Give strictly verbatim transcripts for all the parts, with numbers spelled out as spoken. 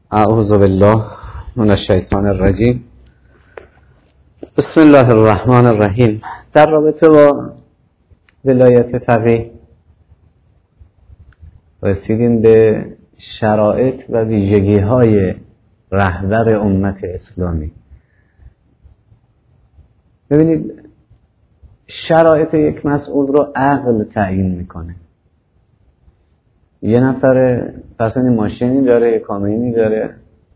اعوذ بالله من الشیطان الرجیم. بسم الله الرحمن الرحیم. در رابطه با ولایت فقیه رسیدیم به شرایط و ویژگی های رهبر امت اسلامی. ببینید، شرایط یک مسئول رو عقل تعیین میکنه. یه نفر پسانی ماشینی داره، یه کامیونی داره،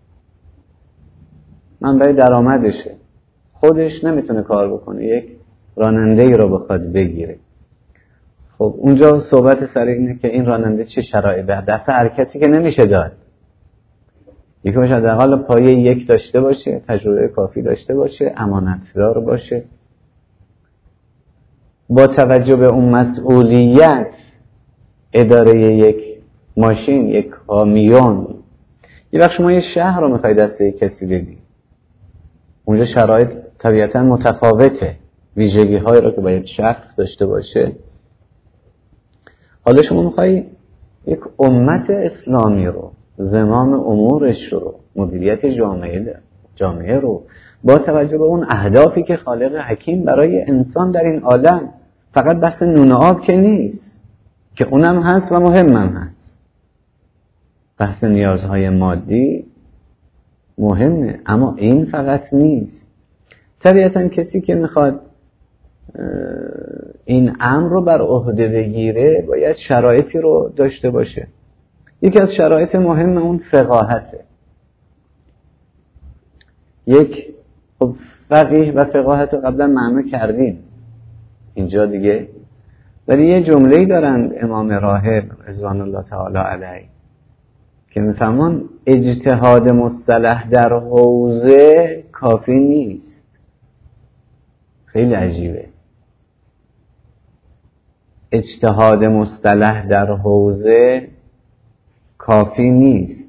منبع درآمدشه، خودش نمیتونه کار بکنه، یک راننده ای رو بخواد بگیره. خب اونجا صحبت سر اینه که این راننده چه شرایطی به دست هر کسی که نمیشه داد. یکی باشه حداقل پایه یک داشته باشه، تجربه کافی داشته باشه، امانتدار باشه، با توجه به اون مسئولیت اداره یک ماشین، یک کامیون. یه وقت شما یه شهر رو میخوای دست یک کسی بدی، اونجا شرایط طبیعتا متفاوته، ویژگی هایی رو که باید شخص داشته باشه. حالا شما میخوای یک امت اسلامی رو، زمام امورش رو، مدیریت جامعه جامعه رو با توجه به اون اهدافی که خالق حکیم برای انسان در این عالم، فقط بحث نون آب که نیست، که اونم هست و مهمم هست، بحث نیازهای مادی مهمه، اما این فقط نیست. طبیعتا کسی که میخواد این امر رو بر عهده بگیره باید شرایطی رو داشته باشه. یکی از شرایط مهم اون فقاهته. یک خب فقیه و فقاهت رو قبلا معنا کردیم اینجا دیگه، ولی یه جمله‌ای دارند امام راهب رضوان الله تعالی علیه که میفهمون اجتهاد مصطلح در حوزه کافی نیست. خیلی عجیبه. اجتهاد مصطلح در حوزه کافی نیست،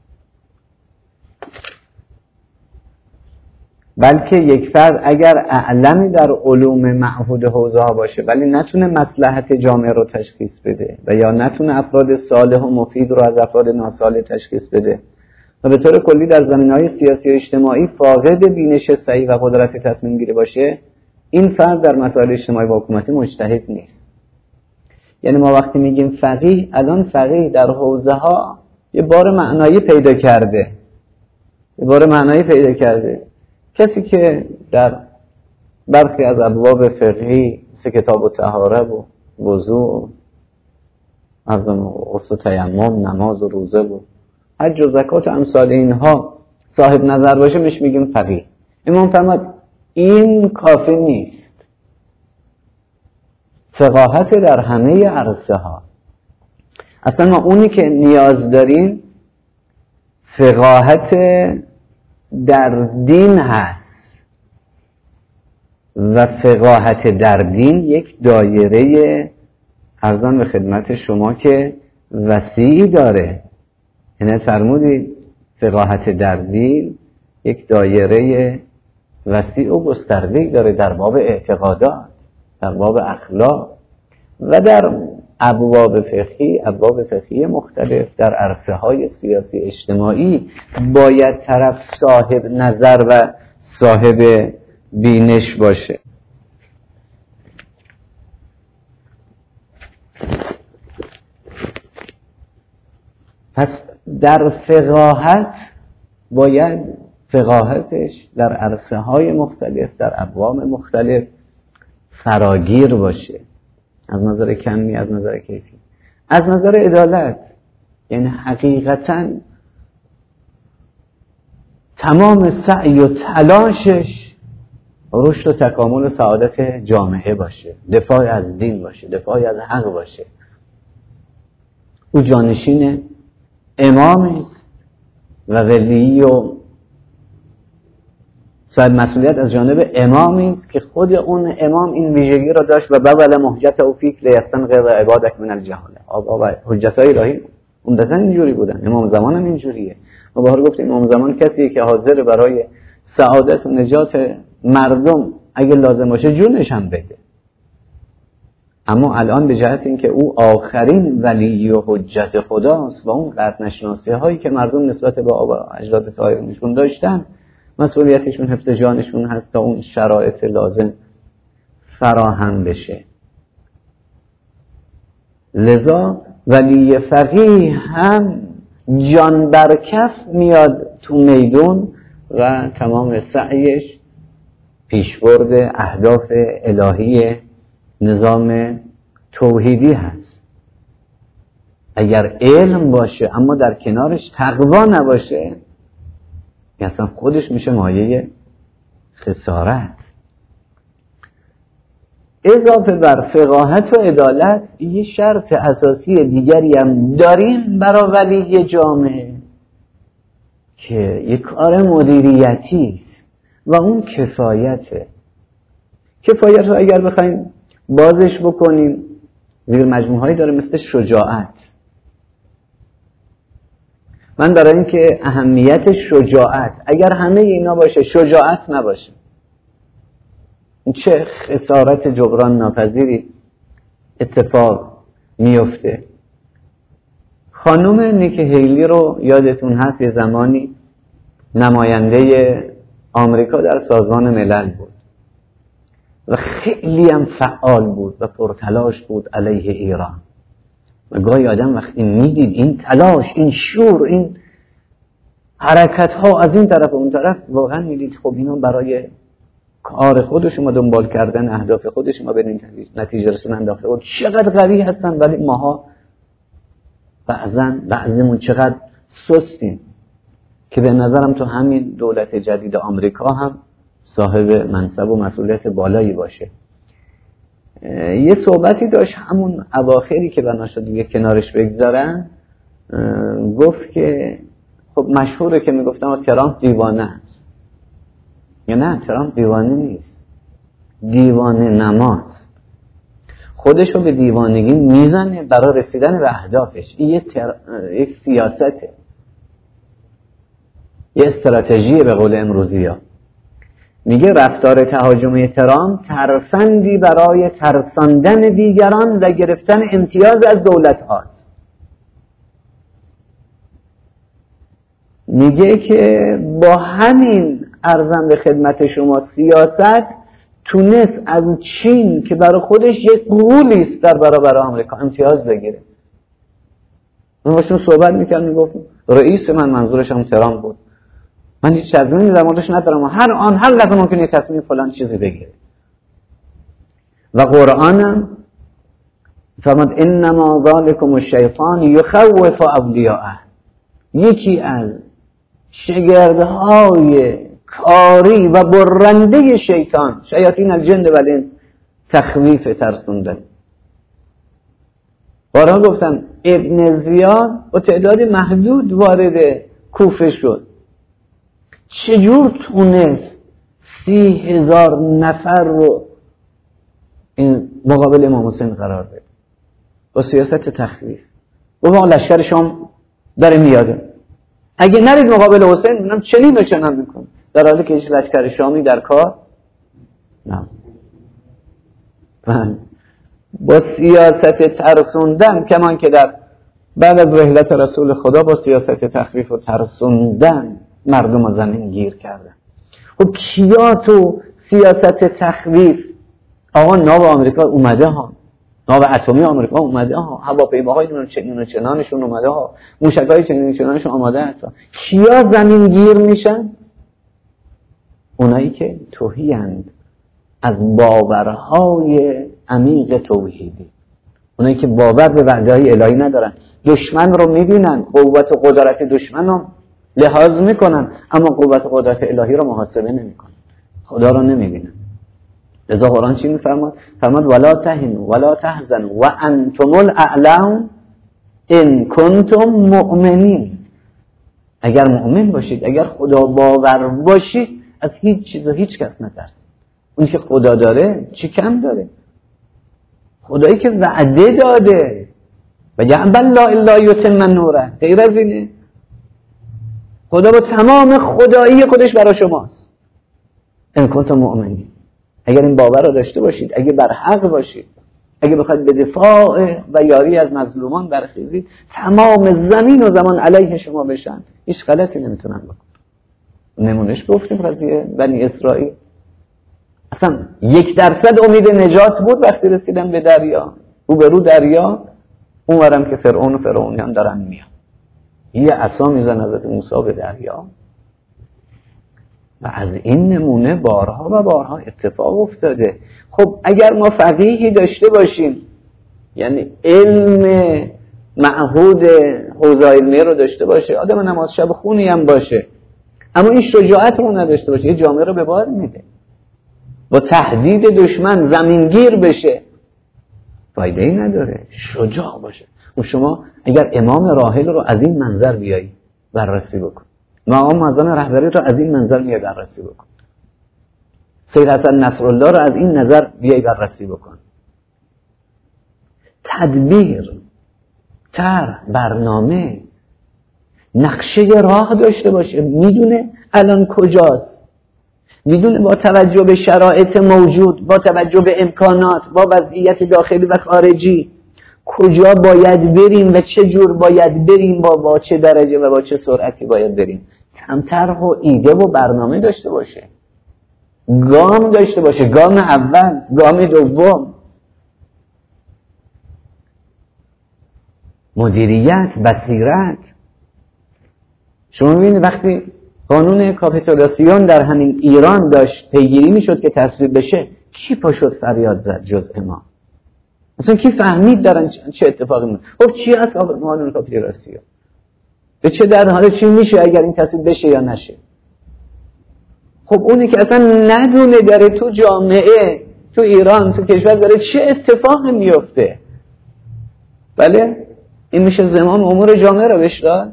بلکه یک فرد اگر اعلمی در علوم معهود حوزه ها باشه ولی نتونه مصلحت جامعه رو تشخیص بده و یا نتونه افراد صالح و مفید رو از افراد ناصالح تشخیص بده و به طور کلی در زمینه‌های سیاسی و اجتماعی فاقد بینش صحیح و قدرت تصمیم گیری باشه، این فرد در مسائل اجتماعی و حکومتی مجتهد نیست. یعنی ما وقتی میگیم فقیه، الان فقیه در حوزه ها یه بار معنایی پیدا کرده یه بار معنایی پیدا کرده کسی که در برخی از ابواب فقهی مثل کتاب الطهاره و وضو، عزم غسل و تیمم، نماز و روزه و حج و زکات و امثال اینها صاحب نظر باشه میش میگیم فقیه. امام فرمود این کافی نیست. فقاهت در همه عرصه ها. اصلا ما اونی که نیاز داریم فقاهت در دین هست و فقاهت در دین یک دایره عرضاً به خدمت شما که وسیعی داره. یعنی فرمودید فقاهت در دین یک دایره وسیع و گسترده‌ای داره در باب اعتقادات، در باب اخلاق و در ابواب فقهی ابواب فقهی مختلف در عرصه های سیاسی اجتماعی باید طرف صاحب نظر و صاحب بینش باشه. پس در فقاهت باید فقاهتش در عرصه های مختلف در ابواب مختلف فراگیر باشه، از نظر کمی، از نظر کیفی، از نظر عدالت. یعنی حقیقتاً تمام سعی و تلاشش رشد و تکامل و سعادت جامعه باشه، دفاع از دین باشه، دفاع از حق باشه. او جانشین امامی است و ولی و صاحب مسئولیت از جانب امامی است که خود اون امام این ویژگی را داشت و ببل محجت او فیک لیستنقذ عبادک من الجهاله. آقا حجتای الهی عمدتاً اینجوری بودن، امام زمان هم اینجوریه. ما بهار گفتیم امام زمان کسیه که حاضر برای سعادت و نجات مردم اگه لازم باشه جونش هم بده. اما الان به جهت اینکه او آخرین ولی و حجت خداست و اون قطع نشناسی هایی که مردم نسبت به آبا اجداد طاهرشون داشتن مسئولیتشون حفظ جانشون هست تا اون شرایط لازم فراهم بشه. لذا ولی فقیه هم جان برکف میاد تو میدون و تمام سعیش پیشبرد اهداف الهی نظام توحیدی هست. اگر علم باشه اما در کنارش تقوا نباشه اصلا خودش میشه مایه خسارت. اضافه بر فقاهت و عدالت یه شرط اساسی دیگری هم داریم برای ولی جامعه که یک کار مدیریتی است و اون کفایته. کفایت رو اگر بخوایم بازش بکنیم زیر مجموعه هایی داره مثل شجاعت. من برای اینکه اهمیت شجاعت اگر همه اینا باشه شجاعت نباشه چه خسارت جبران ناپذیری اتفاق میفته. خانم نیکی هیلی رو یادتون هست یه زمانی نماینده آمریکا در سازمان ملل بود و خیلی هم فعال بود و پرتلاش بود علیه ایران و گاهی آدم وقتی میدید این تلاش، این شور، این حرکت ها از این طرف و اون طرف واقعا میدید خب اینا برای کار خودشون و دنبال کردن اهداف خودشون و به نتیجه رسوندن داخل خود چقدر قوی هستن، ولی ماها بعضن بعضیمون چقدر سستیم که به نظرم تو همین دولت جدید آمریکا هم صاحب منصب و مسئولیت بالایی باشه. یه صحبتی داشت همون اواخری که بنا شد دیگه کنارش بگذارن، گفت که خب مشهوره که میگفتم ترامپ دیوانه است. یا نه، ترامپ دیوانه نیست، دیوانه نماست. خودشو به دیوانگی میزنه برای رسیدن به اهدافش. این یه تر... یک سیاسته، یه استراتژی به قول امروزی ها. میگه رفتار تهاجمی ترامپ ترفندی برای ترساندن دیگران و گرفتن امتیاز از دولت هاست. میگه که با همین عرضم به خدمت شما سیاست تونست از چین که برای خودش یک غولی است در برابر آمریکا امتیاز بگیره. من باشون صحبت میکرد میگفت رئیس من، منظورش هم ترامپ بود، من هیچ تصمیمی در موردش ندارم و هر آن هر لحظه ممکنه تصمیم فلان چیزی بگیره. و قرآنم فرمود انما ذالکم الشیطان یخوف اولیاءه. یکی از شگردهای کاری و برنده شیطان، شیاطین الجن و الانس، تخویف، ترسوندن. بارها گفتم ابن زیاد با تعداد محدود وارد کوفه شد، چجور تونست سی هزار نفر رو این مقابل امام حسین قرار بده با سیاست تخویف؟ گفت لشکر شام داره میاده، اگه نرید مقابل حسین منم چنین و چنان میکنم، در حالی که هیچ لشکر شامی در کار نه. با سیاست ترسوندن، کمان که در بعد از رحلت رسول خدا با سیاست تخویف و ترسوندن مردم رو زمین گیر کردن. خب کیا تو سیاست تخویف؟ آقا ناو آمریکا اومده ها، ناو اتمی آمریکا اومده ها، هواپیماهای چنین و چنانشون اومده ها، موشک‌های چنین و چنانشون آماده هست. کیا زمین گیر میشن؟ اونایی که توهیند از باورهای عمیق توحیدی، اونایی که باور به وعده‌های الهی ندارن، دشمن رو میبینن، قوت و قدرت دشمن رو لحاظ میکنن، اما قوت و قدرت الهی رو محاسبه نمیکنن، خدا رو نمیبینن. لذا قرآن چی میفرماد؟ فرماد ولا تهنوا ولا تحزنوا و انتم الاعلون ان کنتم مؤمنین. اگر مؤمن باشید، اگر خدا باور باشید، از هیچ چیز و هیچ کس نترسید. اونی که خدا داره چی کم داره؟ خدایی که وعده داده و یعبل لا الا یتم نوره، غیر از اینه. خدا با تمام خدایی خودش برای شماست. ان کنتم مؤمنین، اگر این باور رو داشته باشید، اگه بر حق باشید، اگه بخواید به دفاع و یاری از مظلومان برخیزید، تمام زمین و زمان علیه شما بشن، هیچ غلطی نمیتونن بکنن. نمونش گفتیم قضیه بنی اسرائیل، اصلا یک درصد امید نجات بود وقتی رسیدن به دریا، رو به رو دریا، اونورم که فرعون و فرعونیان دارن میان، یه عصا میزن حضرت موسی به دریا. و از این نمونه بارها و بارها اتفاق افتاده. خب اگر ما فقیهی داشته باشیم، یعنی علم معهود حوزه علمیه رو داشته باشه، آدم نماز شب خونی هم باشه، اما این شجاعت رو نداشته باشه، یه جامعه رو به بار میده، با تهدید دشمن زمینگیر بشه، فایده ای نداره. شجاع باشه. و شما اگر امام راحل رو از این منظر بیایی بررسی بکن، مقام معظم رهبری رو از این منظر بیایی بررسی بکن، سید حسن نصرالله رو از این نظر بیایی بررسی بکن، تدبیر، طرح، برنامه، نقشه راه داشته باشه، میدونه الان کجاست، میدونه با توجه به شرایط موجود، با توجه به امکانات، با وضعیت داخلی و خارجی کجا باید بریم و چه جور باید بریم، با با چه درجه و با چه سرعتی باید بریم. هم طرح و ایده و برنامه داشته باشه، گام داشته باشه، گام اول، گام دوم، مدیریت، بصیرت. شما می‌بینید وقتی قانون کاپیتولاسیون در همین ایران داشت پیگیری میشد که تصویب بشه، کی پا شد فریاد زد جز ما؟ مثلا کی فهمید دارن چه اتفاقی میفته؟ خب چی هست قانون کاپیتولاسیون؟ به چه در حال چی میشه اگر این تصویب بشه یا نشه؟ خب اونی که اصلا ندونه داره تو جامعه، تو ایران، تو کشور داره چه اتفاقی میفته، بله این میشه زمام امور جامعه رو بهش داد.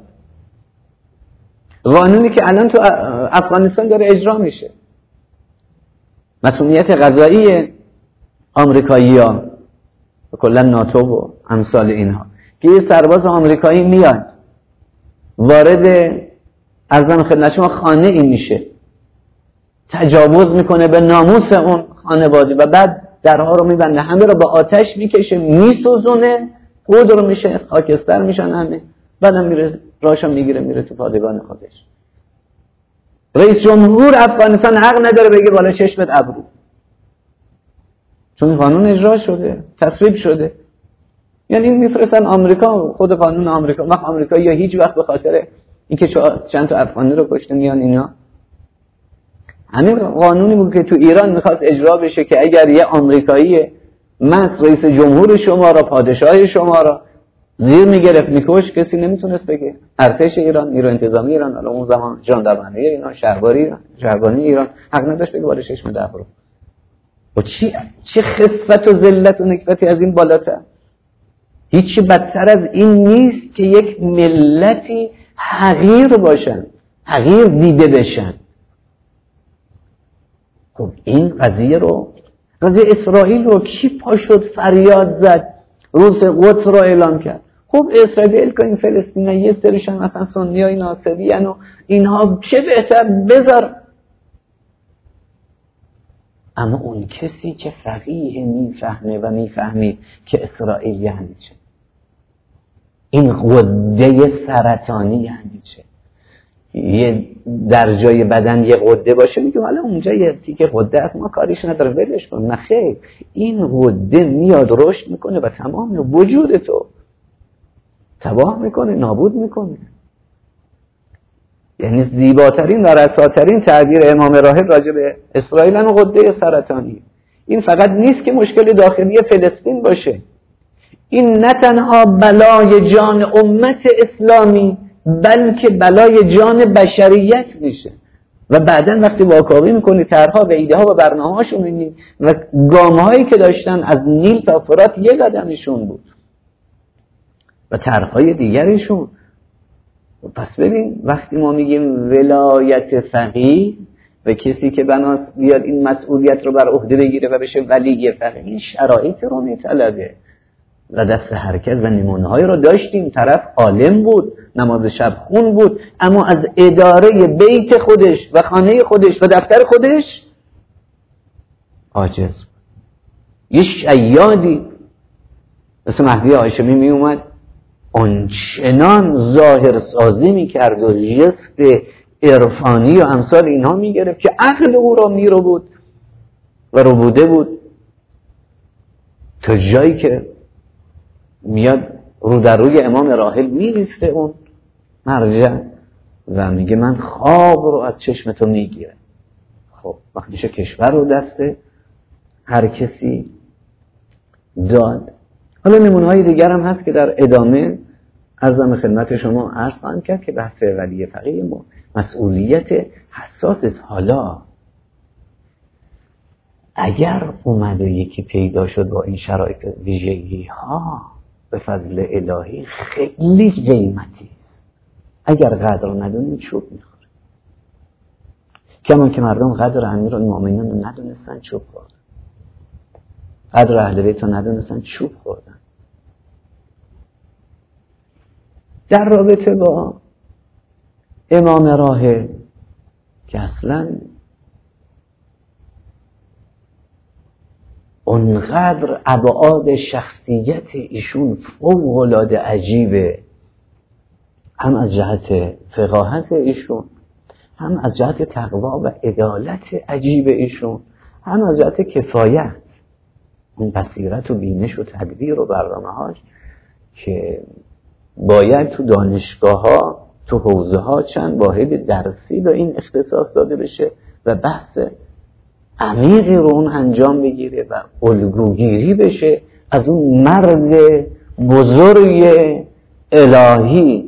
قانونی که الان تو افغانستان داره اجرا میشه، مسئولیت قضایی آمریکایی‌ها و کلا ناتو و امثال اینها، که یه سرباز آمریکایی میاد وارد ارزم خدمت شما خانه این میشه، تجاوز میکنه به ناموس اون خانواده و بعد درها رو میبنده، همه رو به آتش میکشه، میسوزونه، خود رو میشه خاکستر میشن همه، بعدم میره راشو میگیره میره تو پادگان خودش. رئیس جمهور افغانستان حق نداره بگه بالا چشمت ابرو، چون قانون اجرا شده، تصویب شده. یعنی میفرستن آمریکا، خود قانون آمریکا، وقت آمریکا یا هیچ وقت به خاطر اینکه چند تا افغانی رو کشته میان اینا، همین قانونی بود که تو ایران میخواد اجرا بشه که اگر یه آمریکایی مس رئیس جمهور شما را، پادشاه شما را زیر میگرفت میکش، کسی نمیتونست بگه. ارتش ایران، نیرو انتظامی ایران، حالا اون زمان ژاندارمری ایران، شهربانی شهربانی ایران حق نداشت بگه بالا چشم دبرو. و چی چه خفت و ذلت و نکبتی از این بالاتر؟ هیچی بدتر از این نیست که یک ملتی حقیر باشن، حقیر دیده بشن. خب این قضیه رو، قضیه اسرائیل رو کی پا شد فریاد زد، روز قدس رو اعلام کرد؟ خب اسرائیل که این فلسطینی یه سریشن مثلا سنیای ناصریان و اینها، چه بهتر بذار. اما اون کسی که فقیه میفهمه و میفهمید که اسرائیل یعنی چه، این غده سرطانی یعنی چه، یه در جای بدن یه غده باشه میگم حالا اونجا یه تیکه غده است ما کاریش نداره ولش کن، نه خیر، این غده میاد رشد میکنه و تمام وجود تو تباه میکنه، نابود میکنه. یعنی زیباترین و رساترین تعبیر امام راحل راجع به اسرائیل هم غده سرطانی. این فقط نیست که مشکل داخلی فلسطین باشه، این نه تنها بلای جان امت اسلامی بلکه بلای جان بشریت میشه. و بعداً وقتی واکاوی میکنی طرحها و ایده ها و برنامه هاشون میبینی و گام هایی که داشتن از نیل تا فرات یک قدمشون بود و طرحهای دیگرشون. پس ببین وقتی ما میگیم ولایت فقیه و کسی که بناس بیاد این مسئولیت رو بر عهده بگیره و بشه ولی فقیه، این شرایط رو میطلبه و دست هر کس و نمونه‌هایی رو داشتیم. طرف عالم بود، نماز شب خون بود، اما از اداره بیت خودش و خانه خودش و دفتر خودش عاجز بود. یه شیادی مثل مهدی هاشمی می اومد آنچنان ظاهر سازی می کرد و جست عرفانی و امثال اینها می گرفت که عقل او را می رو بود و رو بوده بود، تا جایی که میاد رو در روی امام راحل می ریسته اون مرجع و میگه من خواب رو از چشم تو میگیره. خب وقتی میشه کشور رو دسته هر کسی داد. حالا نمونه های دیگر هم هست که در ادامه عرضم خدمت شما عرض خواهم کرد که بحث ولی فقیه مسئولیت حساس است. حالا اگر اومد و یکی پیدا شد با این شرایط ویژگی ها به فضل الهی خیلی قیمتی است. اگر قدر ندونیم چوب میخوره، کمان که مردم قدر امیرالمومنین رو ندونستن چوب خوردن، قدر اهل بیت رو ندونستن چوب خوردن. در رابطه با امام راحل که اصلا اونقدر ابعاد شخصیت ایشون فوق العاده عجیبه، هم از جهت فقاهت ایشون، هم از جهت تقوا و عدالت عجیب ایشون، هم از جهت کفایت، اون بصیرت و بینش و تدبیر و برنامه‌هاش که باید تو دانشگاه ها تو حوزه ها چند واحد درسی به این اختصاص داده بشه و بحث عمیقی رو اون انجام بگیره و الگوگیری بشه از اون مرد بزرگ الهی.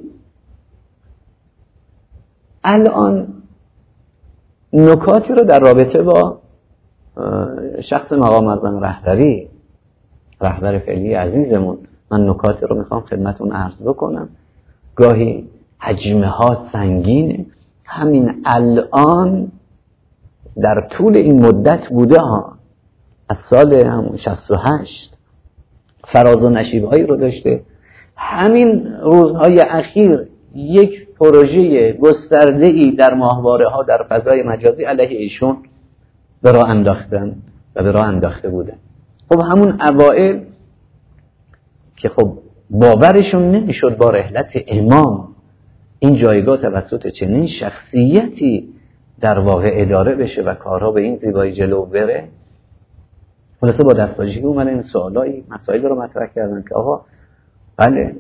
الان نکاتی رو در رابطه با شخص مقام اعظم رهبری رهبر فعلی عزیزمون من نکاتی رو میخوام خدمتون عرض بکنم. گاهی حجمه ها سنگینه، همین الان در طول این مدت بوده ها، از سال همون شصت و هشت فراز و نشیب هایی رو داشته. همین روزهای اخیر یک پروژه گسترده‌ای در ماهواره ها در فضای مجازی علیه ایشون به راه انداختن و به راه انداخته بودن. خب همون اوائل که خب باورشون نمیشد با رحلت امام این جایگاه توسط چنین شخصیتی در واقع اداره بشه و کارها به این زیبایی جلو بره. خلاصه با دستباجی اومدن این سوالایی مسائل رو مطرح کردن که آقا بله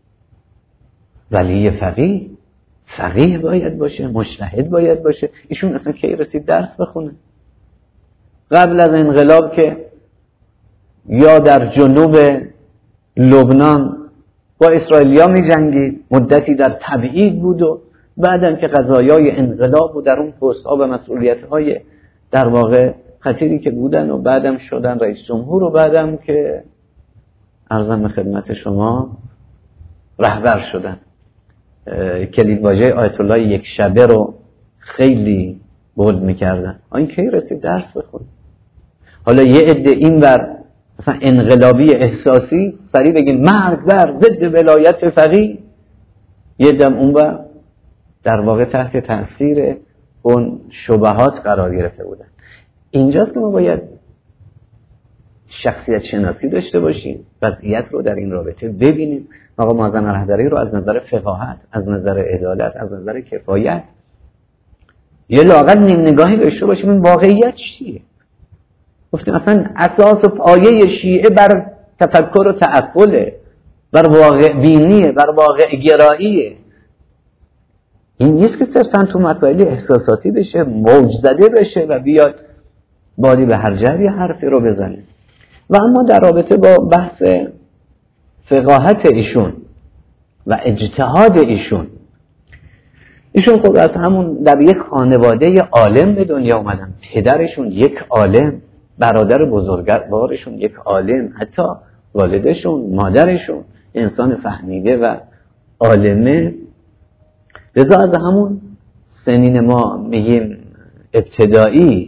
ولی فقیه فقیه باید باشه، مجتهد باید باشه. ایشون اصلا کی رسید درس بخونه؟ قبل از انقلاب که یا در جنوب لبنان با اسرائیلیا می جنگید، مدتی در تبعید بود و بعدن که قضایای انقلاب و در اون پست‌ها و مسئولیت‌های در واقع خطیری که بودن و بعدم شدن رئیس جمهور و بعدم که عرضم به خدمت شما رهبر شدن. کلیدواژه آیت الله یک شبه رو خیلی بولد می‌کردن. این کی رسید درس بخونه؟ حالا یه عده این بر مثلا انقلابی احساسی سریع بگین مرگ بر ضد ولایت فقیه، یه دم اون بر در واقع تحت تاثیر اون شبهات قرار گرفته بودن. اینجاست که ما باید شخصیت شناسی داشته باشیم، وضعیت رو در این رابطه ببینیم. آقا معظم رهبری رو از نظر فقاهت، از نظر عدالت، از نظر کفایت یه لااقل نیم نگاهی داشته باشیم این واقعیت چیه. گفتیم اصلا اساس و پایه شیعه بر تفکر و تعقله، بر واقع بینیه، بر واقع گراییه. این نیست که صرفا تو مسائل احساساتی بشه، موج زده بشه و بیاد بادی به هر جوی حرفی رو بزنه. و اما در رابطه با بحث فقاهت ایشون و اجتهاد ایشون، ایشون خب از همون در یک خانواده عالم به دنیا اومدن. پدرشون یک عالم، برادر بزرگوارشون یک عالم، حتی والدشون، مادرشون انسان فهمیده و عالمه. لذا از همون سنین ما میگیم ابتدایی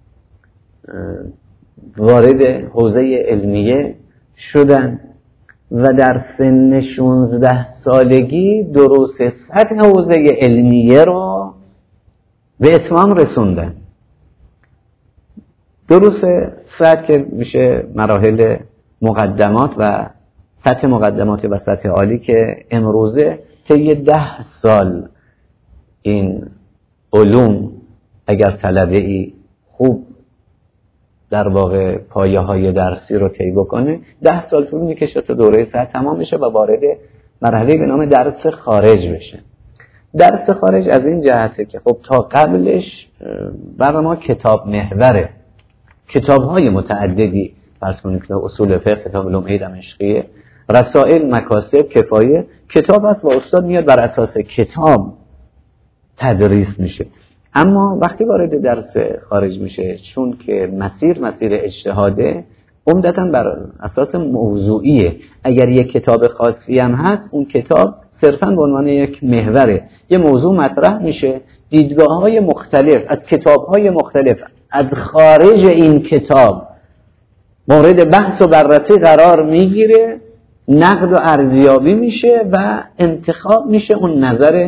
وارد حوزه علمیه شدن و در سن شانزده سالگی دروس سطح حوزه علمیه رو به اتمام رسوندن. دروس سطح که میشه مراحل مقدمات و سطح مقدمات و سطح عالی که امروزه طی ده سال این علوم اگر طلبه ای خوب در واقع پایه های درسی رو طی بکنه ده سال طول میکشه تا دوره سطح تمام بشه و وارد مرحله به نام درس خارج بشه. درس خارج از این جهته که خب تا قبلش برای ما کتاب محوره، کتاب های متعددی فرض کنید که اصول فقه، کتاب لمعه دمشقیه، رسائل، مکاسب، کفایه، کتاب هست و استاد میاد بر اساس کتاب تدریس میشه. اما وقتی وارد درس خارج میشه، چون که مسیر مسیر اجتهاده، عمدتاً بر اساس موضوعیه. اگر یک کتاب خاصی هم هست، اون کتاب صرفاً به عنوان یک محوره، یه موضوع مطرح میشه، دیدگاه‌های مختلف از کتاب‌های مختلف از خارج این کتاب مورد بحث و بررسی قرار میگیره، نقد و ارزیابی میشه و انتخاب میشه اون نظر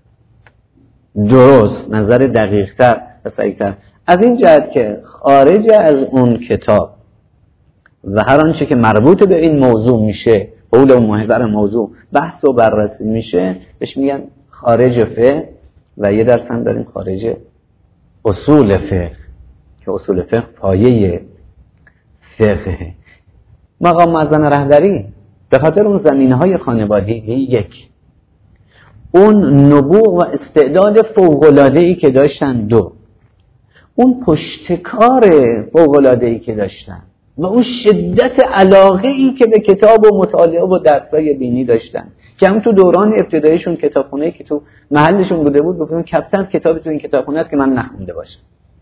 درست، نظر دقیق‌تر و صحیح‌تر. از این جهت که خارج از اون کتاب و هر آنچه که مربوط به این موضوع میشه، حول و محور موضوع بحث و بررسی میشه، بهش میگن خارج فقه. و یه درس هم داریم خارج اصول فقه که اصول فقه پایه فقه. مقام معظم رهبری به خاطر اون زمینه‌های خانوادگی، یک اون نبوغ و استعداد فوق‌العاده‌ای که داشتن، دو اون پشتکار فوق‌العاده‌ای که داشتن و اون شدت علاقه‌ای که به کتاب و مطالعه و درس‌های دینی داشتن که هم تو دوران ابتداییشون کتابخونه‌ای که تو محلشون بوده بود گفتن کپتن کتاب تو این کتابخونه است که من نخونده باشم.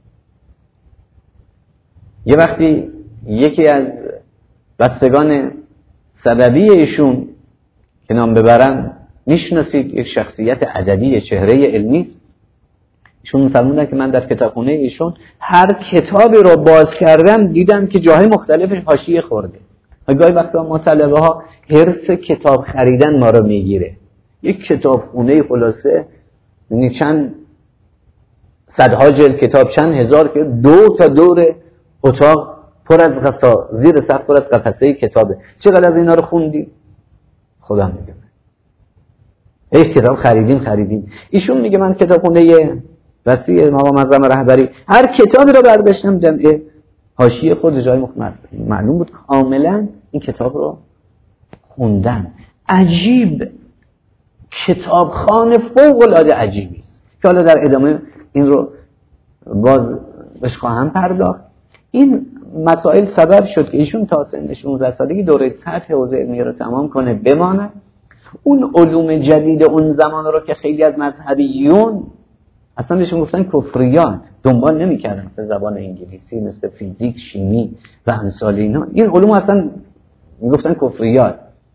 یه وقتی یکی از بستگان سببی ایشون که نام ببرم میشناسید، یک شخصیت ادبی چهره علمی است، ایشون می‌فرمودن که من در کتابخونه ایشون هر کتابی رو باز کردم دیدم که جاهای مختلفش حاشیه خورده. گاهی وقتا ما طلبه ها حرف کتاب خریدن ما رو میگیره. یک کتابخونه خلاصه یعنی چند صدها جلد کتاب، چند هزار که دو تا دور اتاق پر از قفسه، زیر سقف پر از قفسه کتابه. چقدر از اینا رو خوندی؟ خدا میدونه. یک کتاب خریدیم خریدیم. ایشون میگه من کتابخونه وسیع مقام معظم رهبری هر کتابی رو برداشتم جمعه حاشیه خود جای مختلف معلوم بود کاملا این کتاب رو خوندن. عجیب، کتابخوان فوق العاده عجیبی است که حالا در ادامه این رو باز بهش خواهم پرداخت. این مسائل سبب شد که ایشون تا سن شانزده سالگی دوره سطح حوزه علمیه رو تمام کنه بمانه. اون علوم جدید اون زمان رو که خیلی از مذهبیون اصلا بهشون گفتن کفریات، دنبال نمی‌کردن، مثل زبان انگلیسی، مثل فیزیک، شیمی و امثال اینا، این علوم اصلا میگفتن کفریات.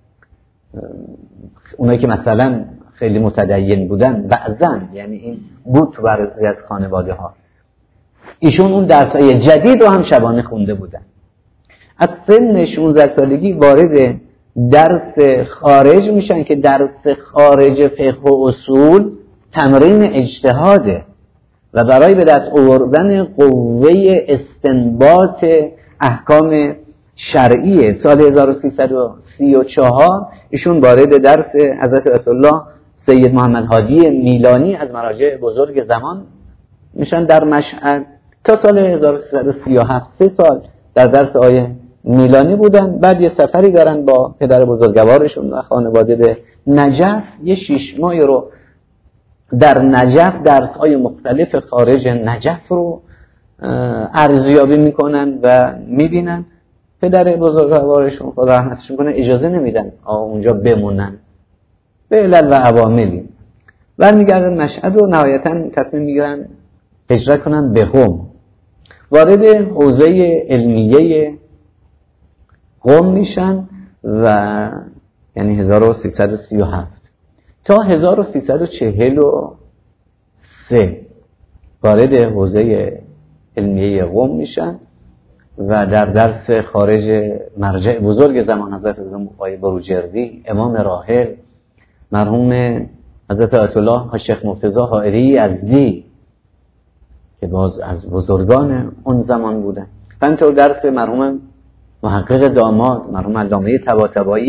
اونایی که مثلا خیلی متدین بودن بعضاً، یعنی این بود تو بعضی از خانواده ها، ایشون اون درس‌های جدید رو هم شبانه خونده بودن. از سن شانزده سالگی وارد درس خارج میشن که درس خارج فقه و اصول تمرین اجتهاده و برای به دست آوردن قوه استنباط احکام شرعیه. سال هزار و سیصد و سی و چهار ایشون وارد درس حضرت آیت الله سید محمد هادی میلانی از مراجع بزرگ زمان میشن در مشهد. تا سال هزار و سیصد و سی و هفت سه سال در درس آیه میلانی بودن. بعد یه سفری دارن با پدر بزرگوارشون و خانواده به نجف، یه شش ماهی رو در نجف درس‌های مختلف خارج نجف رو ارزیابی میکنن و میبینن. پدر بزرگوارشون خدا رحمتشون کنه اجازه نمیدن اونجا بمونن به علل و عواملی. برمیگردن مشهد و نهایتا تصمیم میگیرن هجرت کنن به قم. وارد حوزه علمیه قم میشن و یعنی هزار و سیصد و سی و هفت تا هزار و سیصد و چهل و سه وارد حوزه علمیه قم میشن و در درس خارج مرجع بزرگ زمان حضرت آقای بروجردی، امام راحل مرحوم حضرت آیت الله شیخ مرتضی حائری یزدی که باز از بزرگان اون زمان بودن، همینطور درس مرحوم محقق داماد مرحوم علامه طباطبایی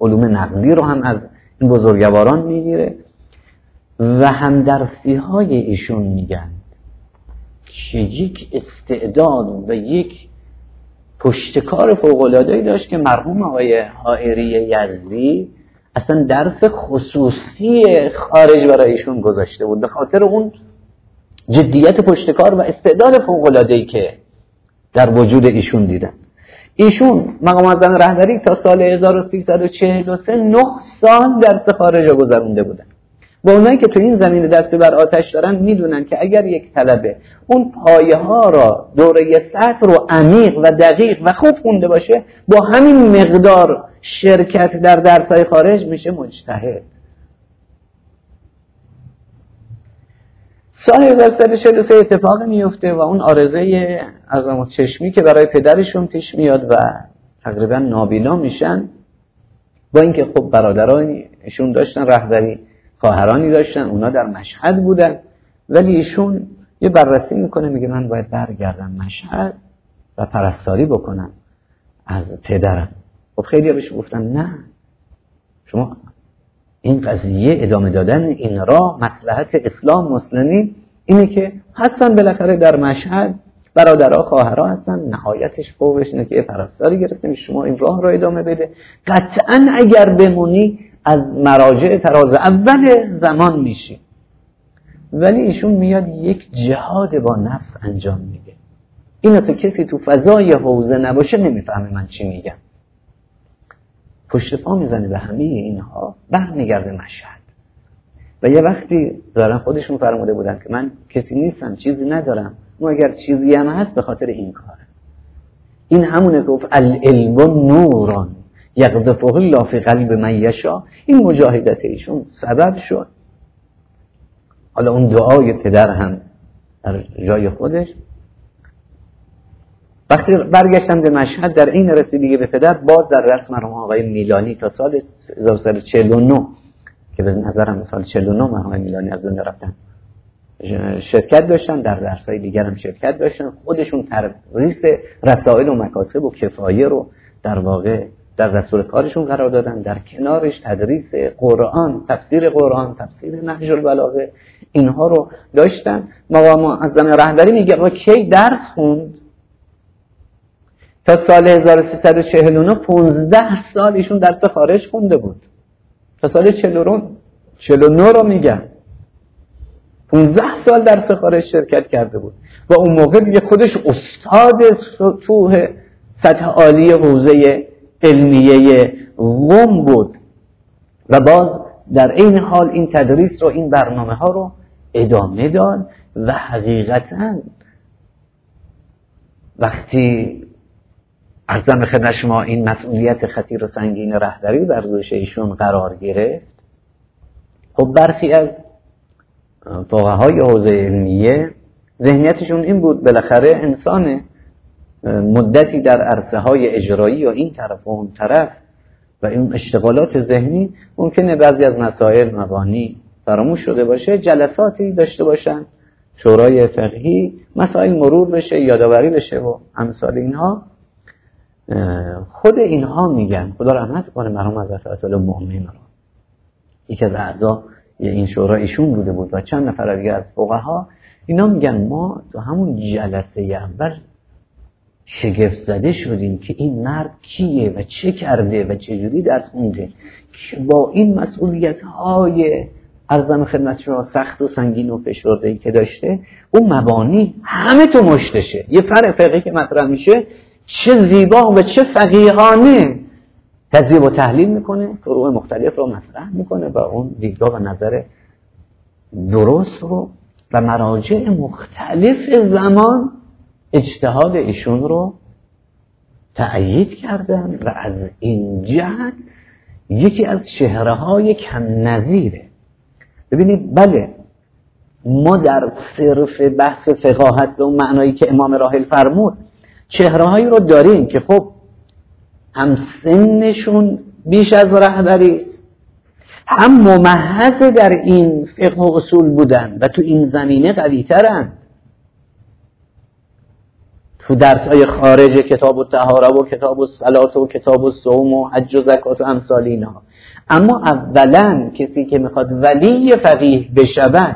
علوم نقلی رو هم از این بزرگواران میگیره و همدرسی های ایشون میگن که یک استعداد و یک پشتکار فوق‌العاده‌ای داشت که مرحوم آقای حائری یزدی اصلا درس خصوصی خارج برای ایشون گذاشته بود به خاطر اون جدیت پشتکار و استعداد فوق‌العاده‌ای که در وجود ایشون دیدن. ایشون مقام معظم رهبری تا سال هزار و سیصد و چهل و سه نه سال درس خارج رو گذرونده بودن. با اونایی که تو این زمینه دست بر آتش دارن میدونن که اگر یک طلبه اون پایه ها را دوره سطح رو عمیق و دقیق و خوب خونده باشه با همین مقدار شرکت در درس‌های خارج میشه مجتهد. سال هزار و سیصد و چهل و سه اتفاق میفته و اون عارضه عظمت چشمی که برای پدرشون پیش میاد و تقریبا نابینا میشن، با اینکه خب برادرانشون داشتن رهبری، خواهرانی داشتن، اونا در مشهد بودن، ولی ایشون یه بررسی میکنه میگه من باید برگردم مشهد و پرستاری بکنم از پدرم. خب خیلی ها بهش گفتن نه، شما این قضیه ادامه دادن این راه مصلحت اسلام مسلمین اینه که هستن بالاخره در مشهد برادرها خواهرها هستن، نهایتش فوقش اینه که پرستاری گرفتیم، شما این راه رو ادامه بده. قطعا اگر بمونی از مراجع تراز اول زمان میشی. ولی ایشون میاد یک جهاد با نفس انجام میده. اینو تو کسی تو فضای حوزه نباشه نمیفهمه من چی میگم. پشت پا میزنه به همه اینها، برمیگرده مشهد و یه وقتی دارن خودشون فرموده بودن که من کسی نیستم، چیزی ندارم، ما اگر چیزی هم هست به خاطر این کاره. این همونه که گفت العلم نوران یقذفه الله فی قلب من یشاء. این مجاهدت ایشون سبب شد. حالا اون دعای پدر هم در جای خودش. وقتی برگشتن به مشهد در این رسیدگی به پدر، باز در درس مرحوم آقای میلانی تا سال هزار و سیصد و چهل و نه که به نظرم سال چهل و نه مرحوم آقای میلانی از دنیا رفتن شرکت داشتن، در درس‌های دیگر هم شرکت داشتن. خودشون تدریس رسائل و مکاسب و کفایه رو در واقع در دستور کارشون قرار دادن، در کنارش تدریس قرآن، تفسیر قرآن، تفسیر نهج البلاغه اینها رو داشتن. مقام معظم رهبری میگه آقا کی درس خوند؟ تا سال هزار و سیصد و چهل و نه پانزده سال ایشون درس خارج خونده بود. تا سال چهل و نه رو میگم پانزده سال درس خارج شرکت کرده بود و اون موقع دیگه خودش استاد سطوح سطح عالی حوزه علمیه قم بود و باز در این حال این تدریس رو، این برنامه ها رو ادامه داد و حقیقتاً وقتی عرضم خدمت شما این مسئولیت خطیر و سنگین رهبری بر دوش ایشون قرار گرفت، خب برخی از فقهای حوزه علمیه ذهنیتشون این بود بالاخره انسان مدتی در عرصه های اجرایی و این طرف و اون طرف و این اشتغالات ذهنی ممکنه بعضی از مسائل مبانی فراموش شده باشه، جلساتی داشته باشن، شورای فقهی، مسائل مرور بشه، یادآوری بشه و امثال اینها. خود اینها میگن خدا رحمت کنه مرحوم حضرت آیت الله مؤمن رو، یکی از اعضا این شورا ایشون بوده بود و چند نفر دیگه از فقها، اینا میگن ما تو همون جلسه اول شگفت زده شدیم که این مرد کیه و چه کرده و چه جوری درس خونده که با این مسئولیت های عرضم خدمت شما سخت و سنگین و فشرده‌ای که داشته، اون مبانی همه تو مشتشه. یه فرع فقهی که مطرح میشه چه زیبا و چه فقیهانه تجزیه و تحلیل میکنه، فروع مختلف رو مطرح میکنه و اون دیدگاه و نظر درست رو و مراجع مختلف زمان اجتهاد ایشون رو تأیید کردن و از این جهت یکی از چهره های کم نظیره. ببینید بله ما در صرف بحث فقاهت به اون معنایی که امام راحل فرمود چهره هایی رو داریم که خب هم سنشون بیش از رهبری است، هم ممحض در این فقه و اصول بودن و تو این زمینه قوی ترن. تو درس‌های خارج کتاب الطهاره و کتاب الصلات و کتاب الصوم و حج و زکات و امثال اینها. اما اولا کسی که میخواد ولی فقیه بشود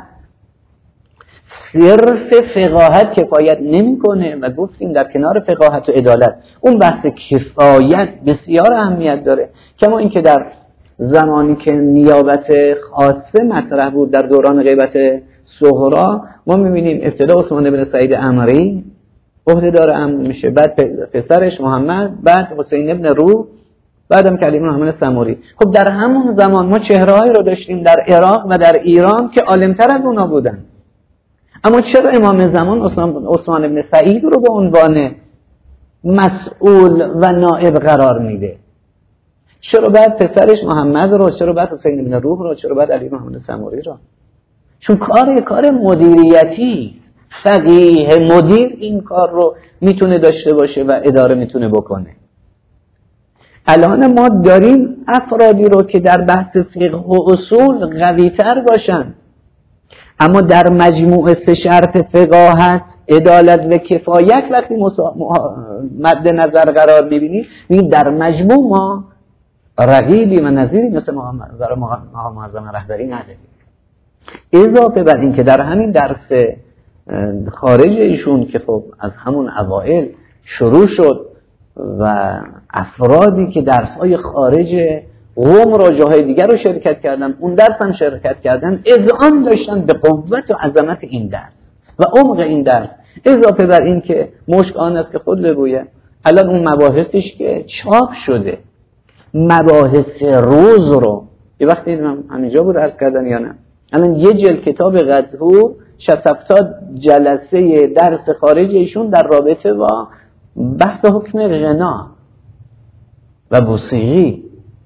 صرف فقاهت کفایت نمیکنه و گفتیم در کنار فقاهت و عدالت اون بحث کفایت بسیار اهمیت داره. کما اینکه در زمانی که نیابت خاصه مطرح بود در دوران غیبت صغرا، ما میبینیم ابتدا عثمان بن سعید عمری عهده‌دار امر میشه، بعد پسرش محمد، بعد حسین ابن روح، بعدم کلیم محمد سموری. خب در همون زمان ما چهره‌هایی رو داشتیم در عراق و در ایران که عالم‌تر از اونا بودن. اما چرا امام زمان عثمان ابن سعید رو به عنوان مسئول و نائب قرار میده؟ چرا بعد پسرش محمد رو، چرا بعد حسین ابن روح رو، چرا بعد علی محمد سموری رو؟ چون کار کار مدیریتی، فقیه مدیر این کار رو میتونه داشته باشه و اداره میتونه بکنه. الان ما داریم افرادی رو که در بحث فقه و اصول قوی تر باشن، اما در مجموع سه شرط فقاهت، عدالت و کفایت وقتی مد نظر قرار میبینی، میگی در مجموع ما رقیبی و نظیری مثل مقام معظم رهبری نداریم. اضافه بر این که در همین درس خارج ایشون که خب از همون اوائل شروع شد و افرادی که درس‌های خارج قوم را جاهای دیگر رو شرکت کردن، اون درس هم شرکت کردن، اذعان داشتن به قوت و عظمت این درس و عمق این درس. اضافه بر این که مشک آن است که خود ببوید، الان اون مباحثش که چاپ شده، مباحث روز رو یه وقتی من همینجا بود عرض کردن یا نه، الان یه جلد کتاب قدهور شصت هفتاد جلسه درس خارج ایشون در رابطه با بحث حکم غنا و موسیقی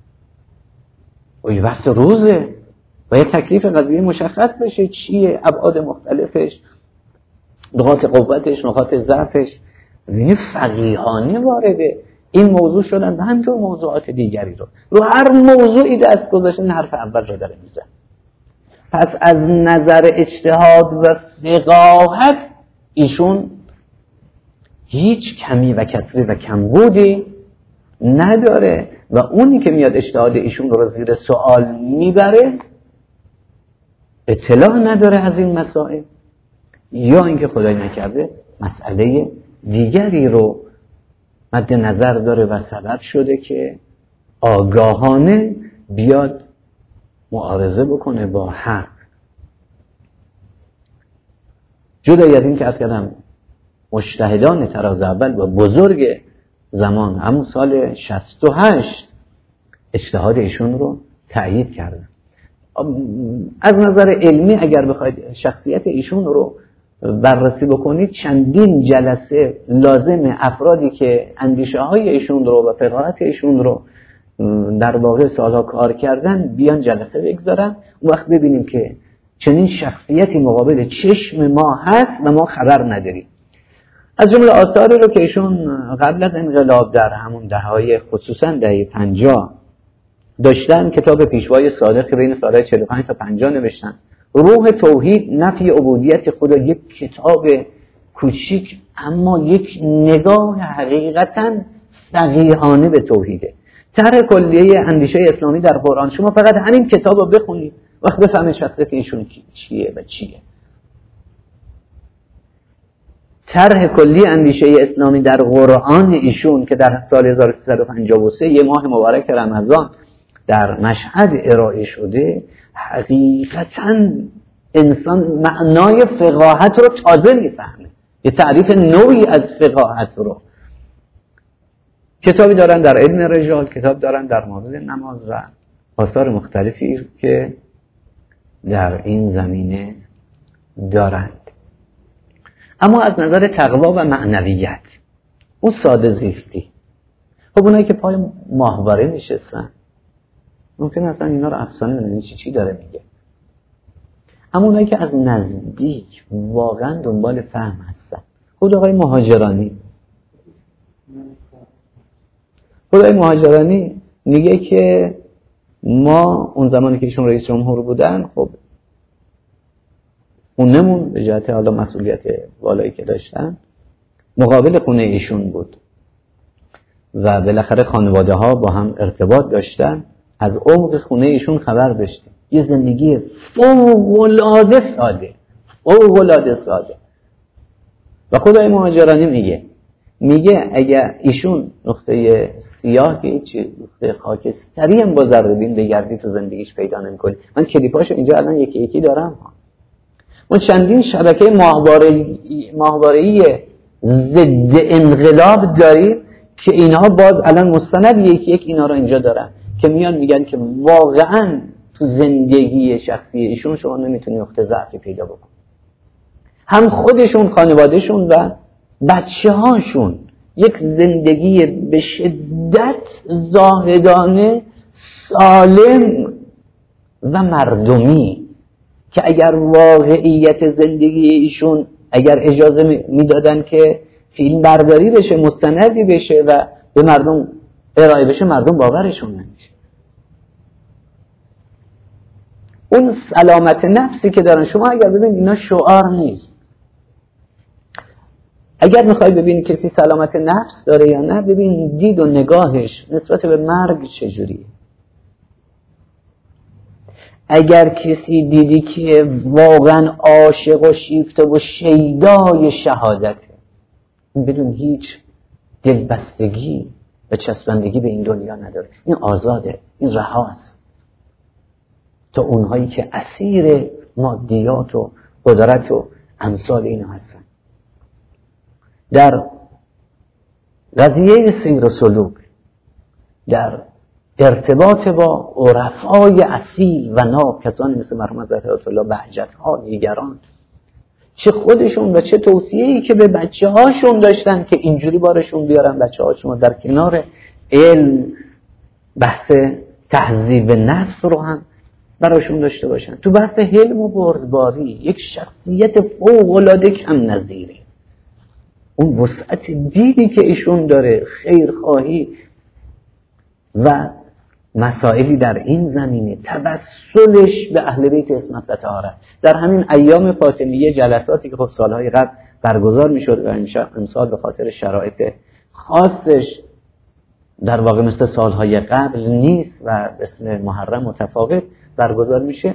و یه بحث روزه و یه تکلیف قضیه مشخص بشه چیه، ابعاد مختلفش، نقاط قوتش، نقاط ضعفش. یعنی فقیهانه وارده این موضوع شدن و همینطور موضوعات دیگری رو رو هر موضوعی دست گذاشتن حرف اول رو داره میزن. پس از نظر اجتهاد و فقاهت ایشون هیچ کمی و کسری و کمبودی نداره و اونی که میاد اجتهاد ایشون رو زیر سوال میبره اطلاع نداره از این مسائل، یا اینکه خدای نکرده مسئله دیگری رو مد نظر داره و سبب شده که آگاهانه بیاد معارضه بکنه با حق. جدای از این که از کردم مجتهدان طراز اول و بزرگ زمان همون سال شصت و هشت اجتهاد ایشون رو تأیید کردن. از نظر علمی اگر بخواید شخصیت ایشون رو بررسی بکنید، چندین جلسه لازم افرادی که اندیشه های ایشون رو و فقاهت ایشون رو در واقع سالها کار کردن بیان جلسه بگذارن، اون وقت ببینیم که چنین شخصیتی مقابل چشم ما هست و ما خبر نداریم. از جمله آثاری رو که ایشون قبل از انقلاب در همون دههای خصوصا دهه پنجاه داشتن، کتاب پیشوای صادق که بین سالهای چهل و پنج تا پنجاه نوشتن، روح توحید، نفی عبودیت خدا، یک کتاب کوچیک اما یک نگاه حقیقتا فقیهانه به توحیده. طرح کلیه اندیشه اسلامی در قرآن، شما فقط همین کتاب رو بخونید وقت بفهمید شخصیت ایشون چیه و چیه. طرح کلی اندیشه اسلامی در قرآن ایشون که در سال هزار و سیصد و پنجاه و سه یه ماه مبارک رمضان در مشهد ارائه شده، حقیقتاً انسان معنای فقاهت رو تازه میفهمه، یه تعریف نوعی از فقاهت رو. کتابی دارن در علم رجال، کتاب دارن در مورد نماز و آثار مختلفی که در این زمینه دارند. اما از نظر تقوا و معنویت، اون ساده زیستی، خب اونایی که پای ماهواره نشستن ممکن اصلا اینا رو افسانه بنویسن چی چی داره میگه، اما اونایی که از نزدیک واقعا دنبال فهم هستن، خود آقای مهاجرانی خود آقای مهاجرانی میگه که ما اون زمانی که ایشون رئیس جمهور بودن، خب اونمون به جهت حالا مسئولیت والایی که داشتن، مقابل خونه ایشون بود و بالاخره خانواده ها با هم ارتباط داشتن. از عمق خونه ایشون خبر داشتیم. یه زندگی فوق‌العاده ساده، فوق‌العاده ساده. و خدای مهاجرانی میگه میگه اگر ایشون نقطه سیاه که هیچی، نقطه خاکستری هم با ذره بین بگردی تو زندگیش پیدا نمی‌کنی. من کلیپاشو اینجا الان یکی یکی دارم. اون چندین شبکه ماهواره‌ای ماهواره‌ای ضد انقلاب داریم که اینها باز الان مستند یکی یک اینا رو اینجا دارن که میان میگن که واقعا تو زندگی شخصی ایشون شما نمیتونی نقطه ضعفی پیدا بکن. هم خودشون، خانوادهشون و بچه هاشون یک زندگی به شدت زاهدانه، سالم و مردمی که اگر واقعیت زندگی ایشون اگر اجازه میدادن که فیلم برداری بشه، مستندی بشه و به مردم ارائه بشه، مردم باورشون نمیشه. اون سلامت نفسی که دارن، شما اگر ببینید اینا شعار نیست. اگر میخوای ببینی کسی سلامت نفس داره یا نه، ببین دید و نگاهش نسبت به مرگ چجوریه. اگر کسی دیدی که واقعا عاشق و شیفته و شیدای شهادته، بدون هیچ دلبستگی و چسبندگی به این دنیا نداره، این آزاده، این رهاست. تا اونهایی که اسیر مادیات و قدرت و امثال اینا هستن. در قضیه سیر و سلوک، در ارتباط با عرفای اصیل و ناب، کسانی مثل مرحوم حضرت آیت الله بهجت ها، دیگران، چه خودشون و چه توصیه‌ای که به بچه هاشون داشتن که اینجوری بارشون بیارن بچه هاشون در کنار علم بحث تهذیب نفس رو هم براشون داشته باشن. تو بحث حلم و بردباری یک شخصیت فوق‌العاده کم نظیره. اون وسعت دیدی که ایشون داره، خیرخواهی و مسائلی در این زمینه، توسلش به اهل بیت عصمت و طهارت. در همین ایام فاطمیه جلساتی که خب سالهای قبل برگزار میشد و امسال به خاطر شرایط خاصش در واقع مثل سالهای قبل نیست و اسم محرم متفاوت برگزار میشه،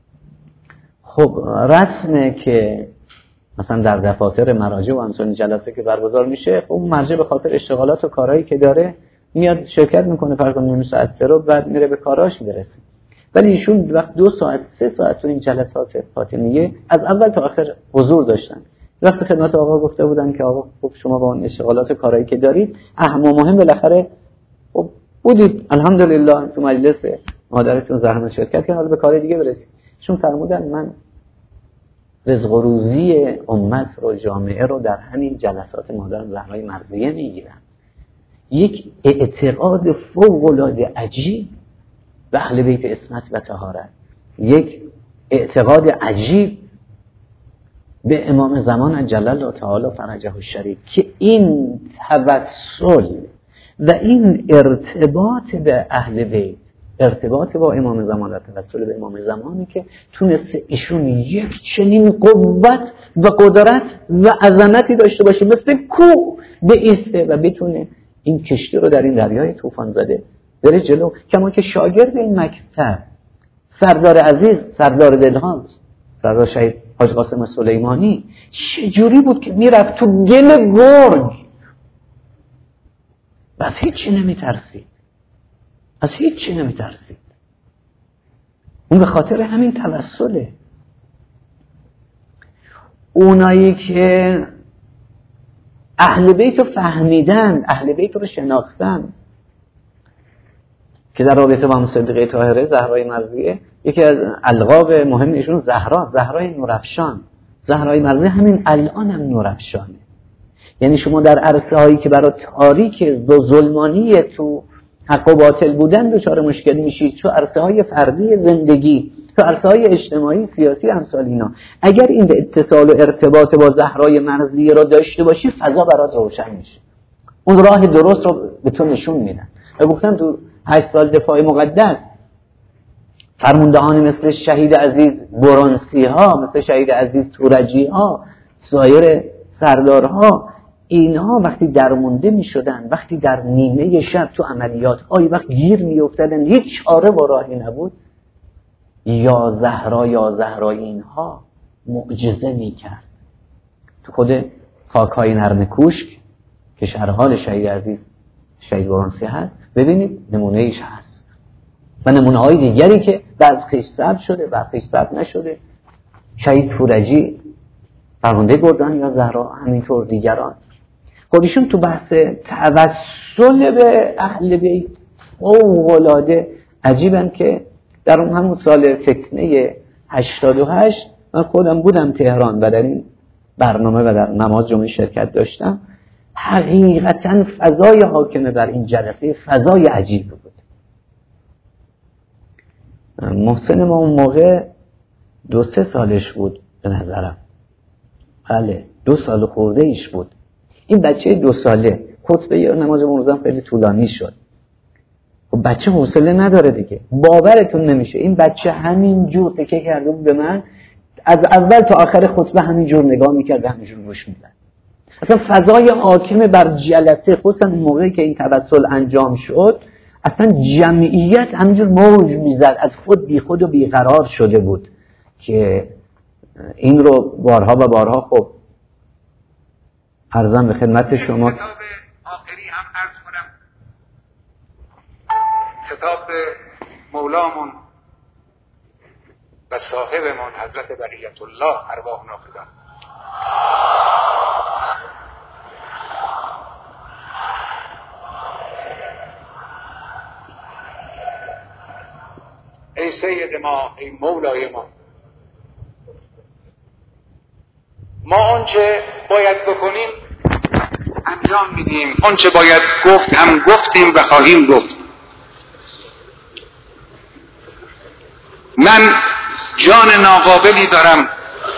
خب رسمه که مثلا در دفاتر مراجع و همچنین جلسه که برگزار میشه، خب اون مرجع به خاطر اشتغالات و کارهایی که داره میاد شرکت میکنه، فرض کن نیم ساعت سه رو بعد میره به کاراش میرسه. ولی ایشون وقت دو ساعت سه ساعت تو این جلسات فاطمیه از اول تا آخر حضور داشتن. وقتی خدمت آقا گفته بودن که آقا خب شما با اون اشتغالات و کارهایی که دارید اهم و مهم بالاخره خب بودید، الحمدلله تو مجلس مادرتون زحمت شرکت کردن، حالا به کار دیگه برسید. ایشون فرمودن من رزق و روزی امت رو، جامعه رو در همین جلسات مادرم زهرای مرضیه میگیرم. یک اعتقاد فوق‌العاده عجیب به اهل بیت عصمت و طهارت، یک اعتقاد عجیب به امام زمان عجل الله تعالی فرجه الشریف که این توسل و این ارتباط به اهل بیت، ارتباط با امام زمان و توسل به امام زمانی که تونست ایشون یک چنین قوت و قدرت و عظمتی داشته باشه مثل کوه بایسته و بتونه این کشتی رو در این دریای طوفان زده بره جلو. کما که شاگرد این مکتب سردار عزیز، سردار دلهام، سردار شهید حاج قاسم سلیمانی چجوری بود که میرفت تو گل گرگ بس هیچی نمیترسید، از هیچی نمیترسید. اون به خاطر همین توسله. اونایی که اهل بیت رو فهمیدن، اهل بیت رو شناختن، که در رابطه با صدیقه طاهره زهرای مرضیه یکی از القاب مهم ایشون زهرا، زهرای نورافشان. زهرای مرضیه همین الان هم نورافشانه. یعنی شما در عرصه هایی که برای تاریک و ظلمانی تو حق و باطل بودن دچار مشکل میشید، تو عرصه های فردی زندگی، تو عرصه های اجتماعی سیاسی امثال اینا، اگر این اتصال و ارتباط با زهرای مرضیه را داشته باشی، فضا برات روشن میشه، اون راه درست رو به تو نشون میدن. و گفتم تو هشت سال دفاع مقدس فرماندهانی مثل شهید عزیز برانسی ها، مثل شهید عزیز تورجی ها، سایر سردارها اینها وقتی درمونده می شدن، وقتی در نیمه شب تو عملیات های وقت گیر می افتادن، هیچ چاره و راهی نبود، یا زهرا یا زهرا اینها معجزه می کرد. تو خود خاکهای نرم کوشک که شرحال شهید عزیز شهید برانسی هست، ببینید نمونه ایش هست و نمونه های دیگری که برخیش ثبت شده برخیش ثبت نشده. شهید تورجی فرمانده گردان یا زهرا، همینطور دیگران. خودشون تو بحث توسل به اهل بیت فوق‌العاده عجیبن که در اون همون سال فتنه هشتاد و هشت من خودم بودم تهران و در این برنامه و در نماز جمعه شرکت داشتم. حقیقتا فضای حاکمه بر این جلسه فضای عجیب بود. محسن ما اون موقع دو سه سالش بود به نظرم، بله دو سال خورده ایش بود. این بچه دو ساله خطبه یا نماز روزم خیلی طولانی شد. خب بچه حوصله نداره دیگه، باورتون نمیشه این بچه همین جور تکه کرده بود به من، از اول تا آخر خطبه همین جور نگاه میکرد و همین جور گوش میداد. اصلا فضای حاکم بر جلسه، خصوصا موقعی که این توسل انجام شد، اصلا جمعیت همینجور موج میزد، از خود بی خود و بیقرار شده بود که این رو بارها و بارها خب عرضم به خدمت شما. کتاب آخری هم عرض کنم، کتاب مولامون و صاحبمون حضرت بقیت الله ارواح نافذه، ای سید ما، ای مولای ما، ما آنچه باید بکنیم انجام میدیم، آنچه باید گفت هم گفتیم و خواهیم گفت. من جان ناقابلی دارم،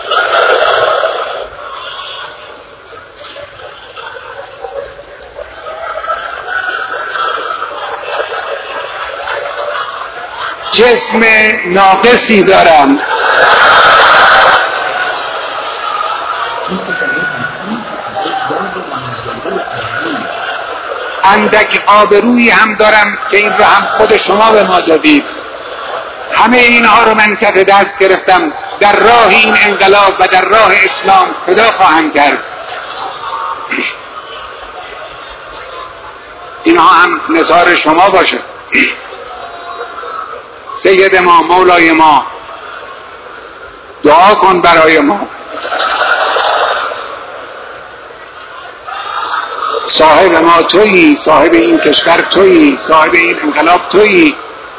جسم ناقصی دارم، اندک آبرویی هم دارم که این رو هم خود شما به ما دادید. همه اینها رو من کف دست گرفتم، در راه این انقلاب و در راه اسلام فدا خواهم کرد. اینها هم نثار شما باشه. سید ما، مولای ما، دعا کن برای ما. صاحب ما تویی، صاحب این کشور تویی، صاحب این انقلاب تویی.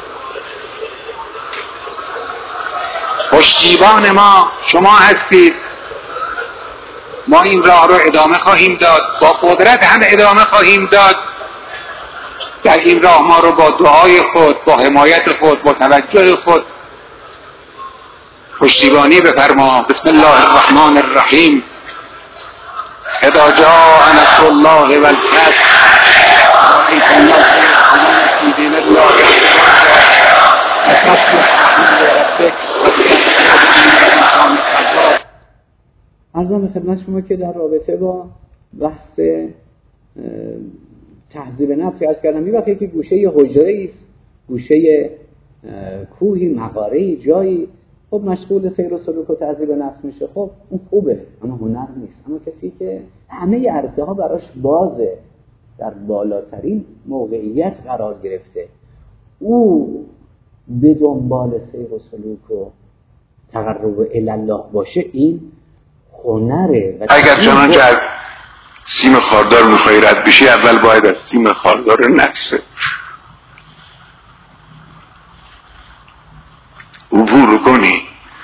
پشتیبان ما شما هستید. ما این راه رو ادامه خواهیم داد، با قدرت هم ادامه خواهیم داد. در این راه ما رو با دعای خود، با حمایت خود، با توجه خود پشتیبانی بفرما. بسم الله الرحمن الرحیم. اذا جاء نصر الله والفتح رأيت الناس يدخلون في دين الله فسبح بحمد ربك عرضم خدمت شما که در رابطه با بحث تهذیب نفسی از کردم، یه وقتی که گوشه حجره است، گوشه کوهی، مغاره‌ای، جایی، خب مشغول سیر و سلوک و تهذیب نفس میشه، خب اون خوبه، اما هنر نیست. اما کسی که همه عرصه ها براش بازه، در بالاترین موقعیت قرار گرفته، او به دنبال سیر و سلوک و تقرب الله باشه، این هنره. اگر چنانچه از سیم خاردار میخوایی رد بشی، اول باید از سیم خاردار نفس عبور کنی.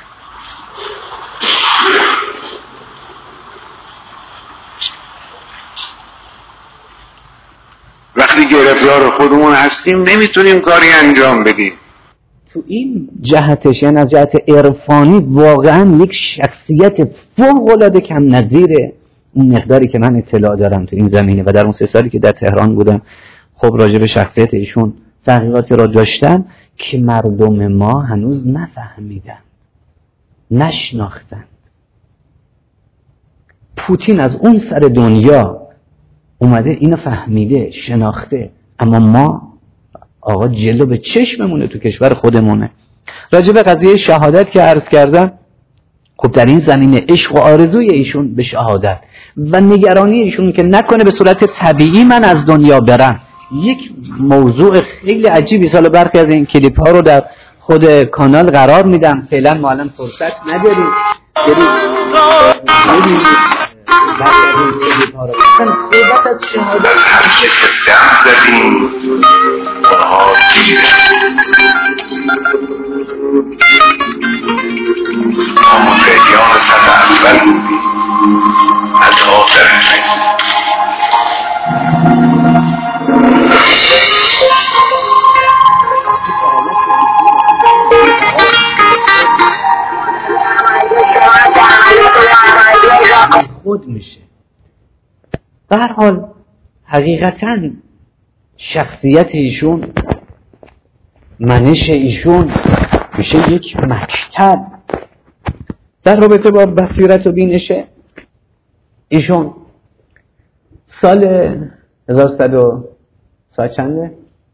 وقتی گرفتار خودمون هستیم نمیتونیم کاری انجام بدیم. تو این جهتش، یعنی از جهت عرفانی، واقعا یک شخصیت فوق‌العاده کم نظیره. اون مقداری که من اطلاع دارم تو این زمینه و در اون سه سالی که در تهران بودم، خب راجع به شخصیت ایشون تحقیقاتی را داشتم که مردم ما هنوز نفهمیدن، نشناختن. پوتین از اون سر دنیا اومده اینو فهمیده، شناخته، اما ما آقا جلو به چشممونه، تو کشور خودمونه. راجع به قضیه شهادت که عرض کردم، خب در این زمینه عشق و آرزوی ایشون به شهادت و نگرانی ایشون که نکنه به صورت طبیعی من از دنیا برم، یک موضوع خیلی عجیبی. سال برخی از این کلیپ ها رو در خود کانال قرار میدم، فعلا ما الان فرصت نداریم بریم بریم صحبت از شهادت. هرچه که دم زدیم اونها دیره، ما منتهیان سطح اول بودیم از آخر رسید. خود میشه. به هر حال حقیقتاً شخصیت ایشون، منش ایشون میشه یک مکتب در رابطه با بصیرت و بینشه. ایشون سال هزار و صد و ساعت چنده؟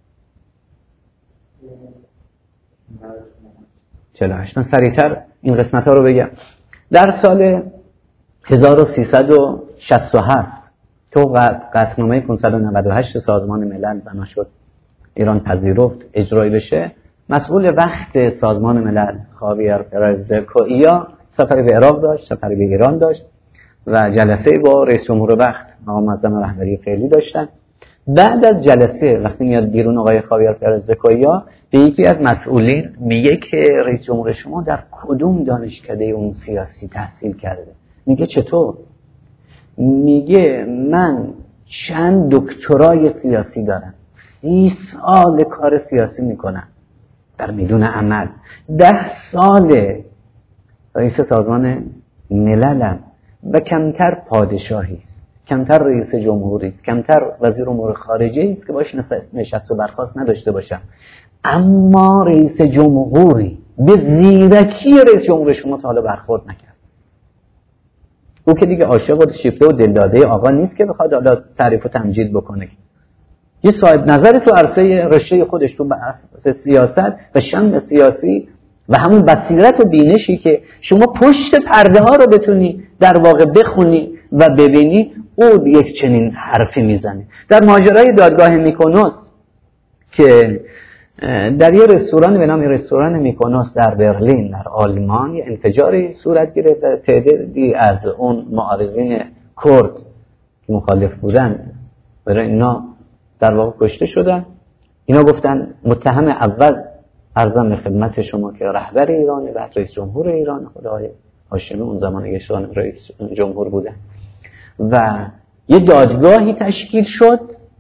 چهل و هشت. من سریعتر این قسمت ها رو بگم. در سال هزار و سیصد و شصت و هفت تو قطعنامه پانصد و نود و هشت سازمان ملل بنا شد، ایران پذیرفت اجرایی بشه. مسئول وقت سازمان ملل خاویر پرز د کوئیا سفری به عراق داشت، سفری به ایران داشت و جلسه با رئیس جمهور وقت آقای معظم رهبری فعلی داشتن. بعد از جلسه وقتی میاد بیرون آقای خاویر پرز د کوئیا به یکی از مسئولین میگه که رئیس جمهور شما در کدوم دانشکده اون سیاسی تحصیل کرده؟ میگه چطور؟ میگه من چند دکترای سیاسی دارم، سی سال کار سیاسی میکنم در میدون عمل، ده سال رئیس سازمان مللم و کمتر پادشاهی است، کمتر رئیس جمهوری است، کمتر وزیر امور خارجه است که باش نشست و برخاست نداشته باشم. اما رئیس جمهوری به زیرکی رئیس جمهور شما تا حالا برخورد نکرد. او که دیگه عاشق و شیفته و دلداده آقا نیست که بخواد حالا تعریف و تمجید بکنه. یه صاحب نظر تو عرصه رشته خودش، تو بحث سیاست و شأن سیاسی و همون بصیرت و بینشی که شما پشت پرده ها رو بتونی در واقع بخونی و ببینی، او یک چنین حرفی میزنه. در ماجرای دادگاه میکونوس که در یه رستوران به نام رستوران میکونوس در برلین در آلمان یه انفجاری صورت گرفت و تعدادی از اون معارضین کرد که مخالف بودن برای اینا در واقع کشته شدن. اینا گفتن متهم اول عرضم به خدمت شما که رهبر ایرانه، بعد رئیس جمهور ایران خدای هاشمی اون زمان ایشون رئیس جمهور بودن و یه دادگاهی تشکیل شد.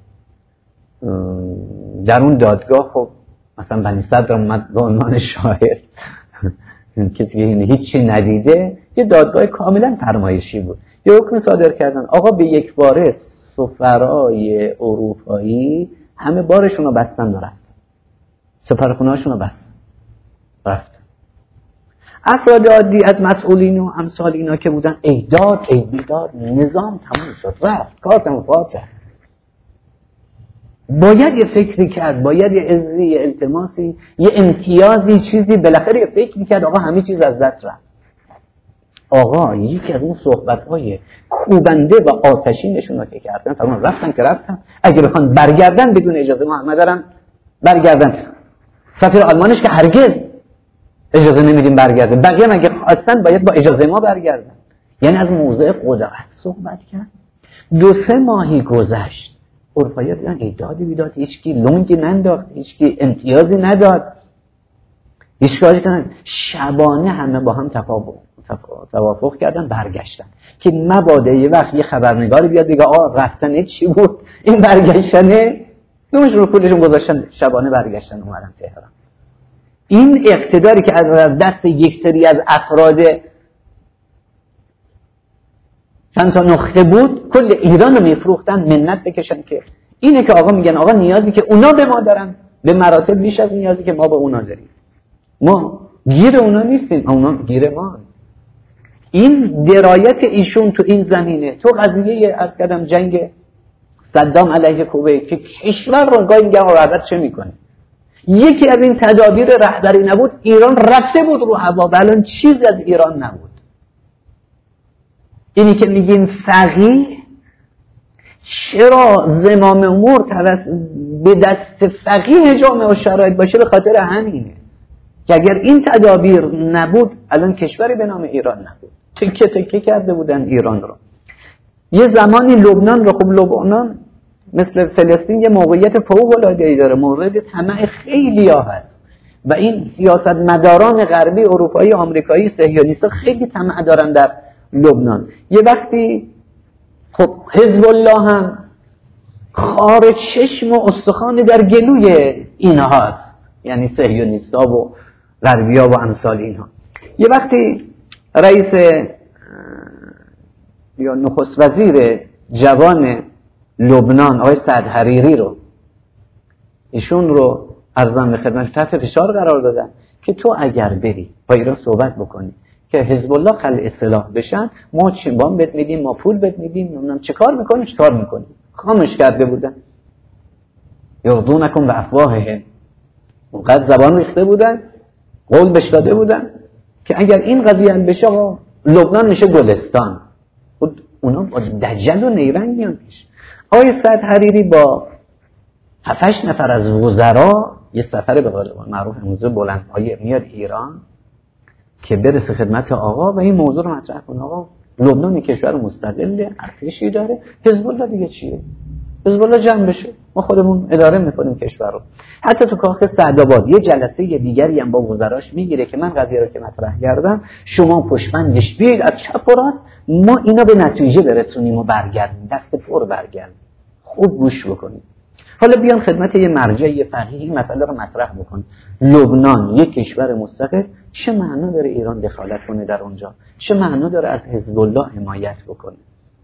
در اون دادگاه خب مثلا بنی صدر اومد به عنوان شاهد کسی که هیچی ندیده، یه دادگاه کاملا فرمایشی بود. یه حکم صادر کردن آقا به یک باره سفرای اروپایی همه بارشون رو بستن و رفتن، سفارخونه هاشون رو بستن رفتن. افراد عادی از مسئولین و امثال اینا که بودن ایداد ای بیداد، نظام تموم شد، رفت، کار تموم کرد. باید یه فکری کرد، باید یه عزی، یه التماسی، یه امتیازی، چیزی بالاخره یه فکری کرد. آقا همه چیز از دست رفت. آقا یکی از اون صحبت‌های کوبنده و آتشینشون رو که کردن، فرمان رفتن که رفتن، اگه بخوان برگردن بدون اجازه محمد دارن برگردن. سفیر آلمانش که هرگز اجازه نمیدیم برگردن، بقیه هم اگه خواستن باید با اجازه ما برگردن. یعنی از موضع قدرت صحبت کرد. دو سه ماهی گذشت، اروپایی دیدن ایدادی بیداد، هیچکی لونگی ننداخت، هیچکی امتیازی نداد، هیچ کاری کردن. شبانه همه با هم تفاوت توافق کردن برگشتن که مبادا یه وقت یه خبرنگاری بیاد بگه آ رفتن چی بود این برگشتنه، دومش رو پولشون گذاشتن، شبانه برگشتن اومدن تهران. این اقتداری که از دست یک سری از افراد چند تا نخبه بود کل ایران رو میفروختن منت بکشن که اینه که آقا میگن آقا نیازی که اونا به ما دارن به مراتب بیش از نیازی که ما به اونا داریم، ما گیر اونا نیستیم، اونا گیر ما. این درایت ایشون تو این زمینه، تو قضیه عرض کردم جنگ صدام علیه کویت که کشور رو گاهی میگه آقا چه میکنه. یکی از این تدابیر رهبری نبود، ایران رفته بود رو هوا و الان چیزی از ایران نبود. اینی که میگین فقیه، چرا زمام امور به دست فقیه جامعه و شرایط باشه؟ به خاطر همینه که اگر این تدابیر نبود الان کشوری به نام ایران نبود. تکه تکه کرده بودن ایران رو. یه زمانی لبنان رو، خب لبنان مثل فلسطین یه موقعیت فوق‌العاده‌ای داره، مورد طمع خیلی‌ها هست و این سیاستمداران غربی، اروپایی، آمریکایی، صهیونیست‌ها خیلی طمع دارن در لبنان. یه وقتی خب حزب الله هم خار چشم و استخوان در گلوی اینها هست، یعنی صهیونیست‌ها و غربی‌ها و امثال اینها. یه وقتی رئیس یا نخست وزیر جوان لبنان آقای سعد حریری رو، ایشون رو ارزم به خدمت تحت فشار قرار دادن که تو اگر بری با ایران صحبت بکنی که حزب الله خلع سلاح بشن، ما چیمبان بهت میدیم، ما پول بهت میدیم، نمیدونم چیکار میکنیم چیکار میکنیم. خامش کرده بودن. یغضونکم بافواههم، اونقدر زبان ریخته بودن، قول بهش داده بودن که اگر این قضیه بشه آقا لبنان میشه گلستان. اونا با دجل و نیرنگ میان پیش. آقای سعد حریری با هفتش نفر از وزرا یه سفر به قول معروف امروزه بلندپایه میاد ایران که برسه خدمت آقا و این موضوع رو مطرح کنه. آقا لبنان کشور مستقل، ارتشی داره، حزب الله دیگه چیه؟ حزب الله جمع بشه، ما خودمون اداره میکنیم کشور رو. حتی تو کاخ سعدآباد یه جلسه دیگری هم با وزراش میگیره که من قضیه رو که مطرح کردم شما پشتبندش بیاید از چپ و راست، ما اینا به نتیجه برسونیم و برگردیم، دست پر برگردیم. خوب گوش بکنید. حالا بیان خدمت یه مرجع، یه فقیه این مسئله رو مطرح بکن. لبنان یک کشور مستقل، چه معنا داره ایران دخالت کنه در اونجا؟ چه معنا داره از حزب الله حمایت بکنه؟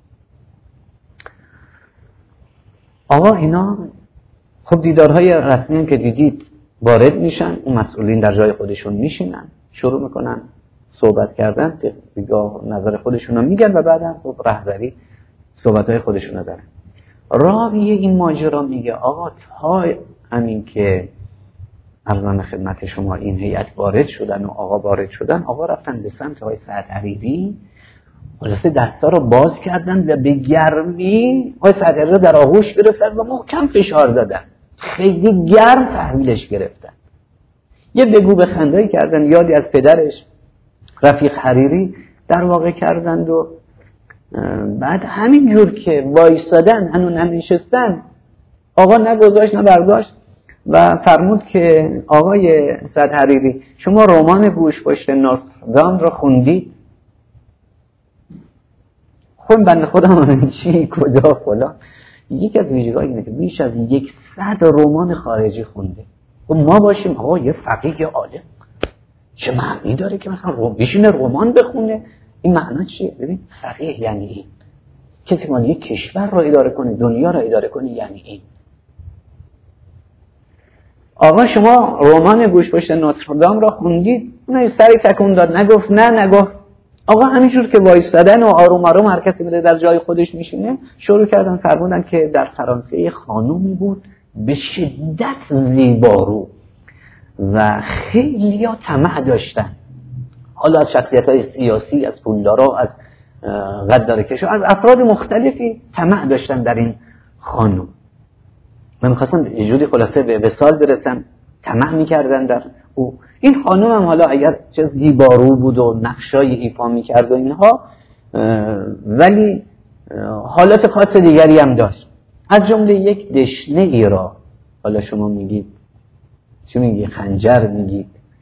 آقا اینا خب دیدارهای رسمی هم که دیدید وارد میشن، اون مسئولین در جای خودشون میشینن، شروع میکنن صحبت کردن، دیگاه نظر خودشون رو میگن و بعدم خب رهبری صحبتهای خودشون رو دارن. راوی این ماجرا میگه آقا تا همین که عرضم خدمت شما این هیئت وارد شدن و آقا وارد شدن، آقا رفتن به سمت آقای سعد حریری، خلاصه دستا رو باز کردن و به گرمی آقای سعد حریری رو در آغوش گرفتن و محکم فشار دادن، خیلی گرم تحویلش گرفتن. یه بگو به خندایی کردن، یادی از پدرش رفیق حریری در واقع کردند و بعد همین جور که وایسادن هنو ننشستن، آقا نگذاشت نه برداشت و فرمود که آقای سعد حریری شما رمان گوش پشت نوتردام رو خوندید؟ خون بنده خودم چی کجا فلان. یکی از ویژگی‌های اینه که بیش از یک صد رمان خارجی خونده. و ما باشیم آقا یه فقیه عالم چه معنی داره که مثلا روم بشینه رمان بخونه؟ این معنا چیه؟ ببین فقیه یعنی این کسی مال یک کشور رو اداره کنه، دنیا رو اداره کنه، یعنی این. آقا شما رمان گوش پشت نوتردام را خوندید؟ اون سری تکون داد، نگفت نه نگفت. آقا همینجور که وایسادن و آروم آروم هر کسی میره در جای خودش میشینه، شروع کردن فرمودن که در فرانسه یه خانومی بود به شدت زیبارو و خیلی ها طمع داشتن، حالا از شخصیت‌های سیاسی، از پولدارا، از غدارکشا، از افراد مختلفی طمع داشتن در این خانم. من می‌خواستم یه جوری خلاصه به وصال برسن، طمع می‌کردن در او. این خانم هم حالا اگر چه زیبارو بود و نقشای ایفا می‌کرد و اینها، ولی حالات خاص دیگری هم داشت. از جمله یک دشنه ای را، حالا شما میگید چی میگی، خنجر میگید،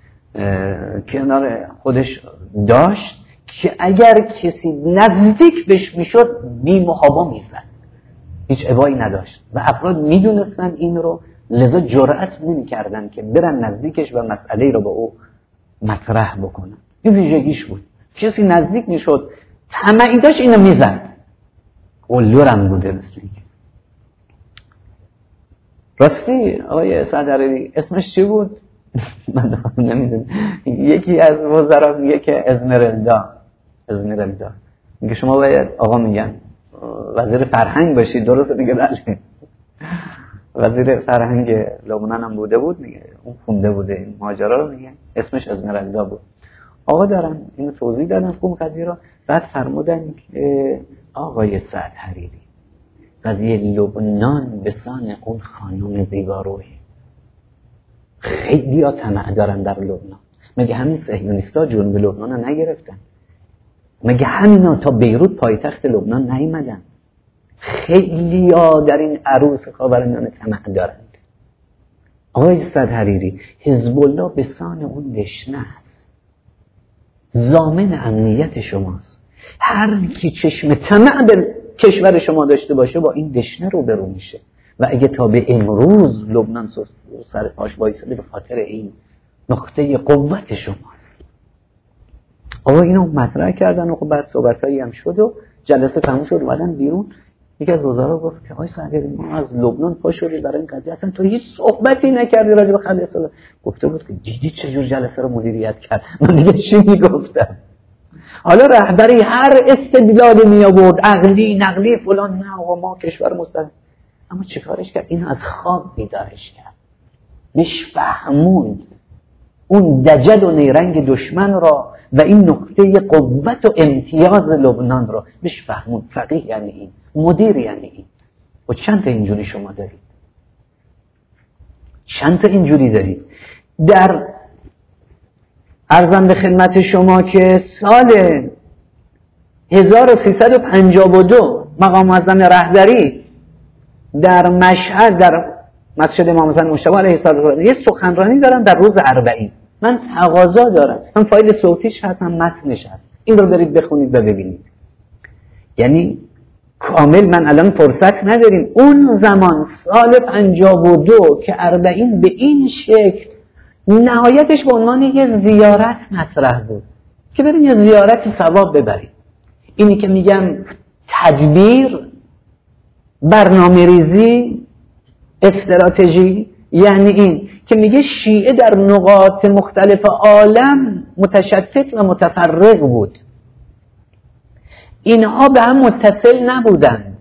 کنار خودش داشت که اگر کسی نزدیک بهش میشد بی محابا میزد، هیچ ابایی نداشت و افراد میدونستن این رو، لذا جرأت نمیکردن که برن نزدیکش و مسئله رو با او مطرح بکنن. این ویژگیش بود. کسی نزدیک میشد طمعی داشت اینو میزد. قلورم بوده مثل اینکه. راستی آقای سعد حریری اسمش چی بود؟ من نمیدونم. یکی از وزرا میگه که ازمرالدا، ازمرالدا میگه شما باید، آقا میگن وزیر فرهنگ باشید، درسته دیگه؟ بله وزیر فرهنگ لبنان هم بوده بود میگه، اون خونده بوده این ماجرا رو، میگه اسمش اسمرالدا بود. آقا دارن اینو توضیح دادن خوب قضیه رو، بعد فرمودن که آقای سعد حریری قضیه لبنان به سان اون خانم زیباروه، خیلی ها طمع دارن در لبنان. مگه همین صهیونیستا جنوب لبنان رو نگرفتن؟ مگه همینا تا بیروت پایتخت لبنان نیومدن؟ خیلی ها در این عروس خاورمیانه طمع دارند. آقای سعد حریری حزب الله به سان اون دشنه است، ضامن امنیت شماست. هر کی چشم طمع به کشور شما داشته باشه با این دشنه رو برو میشه. و اگه تا به امروز لبنان سر پاش وایساده به خاطر این نقطه قوت شماست. آقا اینو مطرح کردن و خب بعد صحبتایی هم شد و جلسه تموم شد، اومدن بیرون. یکی از وزرا گفت که آقای سعدی ما از لبنان پا شدیم برای این قضیه، اصلا تو هیچ صحبتی نکردی راجع به خلیج اصلا. گفته بود که دیدی چه جور جلسه رو مدیریت کرد، من دیگه چی میگفتم؟ حالا رهبری هر استدلالی می آورد، عقلی نقلی فلان، نه آقا ما کشور مستقل. اما چه کارش کرد؟ این از خواب بیدارش کرد، بهش فهموند اون دجل و نیرنگ دشمن را و این نقطه قوت و امتیاز لبنان را بهش فهموند. فقیه یعنی این، مدیر یعنی این. و چند تا اینجوری شما دارید؟ چند تا اینجوری دارید؟ در عرضم به خدمت شما که سال هزار و سیصد و پنجاه و دو مقام معظم رهبری در مشهد در مسجد امام حسین مجتبی علیه السلام یه سخنرانی دارن در روز اربعین. من تقاضا دارم، من فایل صوتیش هست، هم متنش هست، این رو برید بخونید و ببینید. یعنی کامل من الان فرصت نداریم. اون زمان سال پنجاه و دو که اربعین به این شکل نهایتش به عنوان یه زیارت مطرح بود که بریم یه زیارت ثواب ببریم. اینی که میگم تدبیر، برنامه ریزی، استراتژی، یعنی این که میگه شیعه در نقاط مختلف عالم متشتت و متفرق بود، اینها به هم متصل نبودند.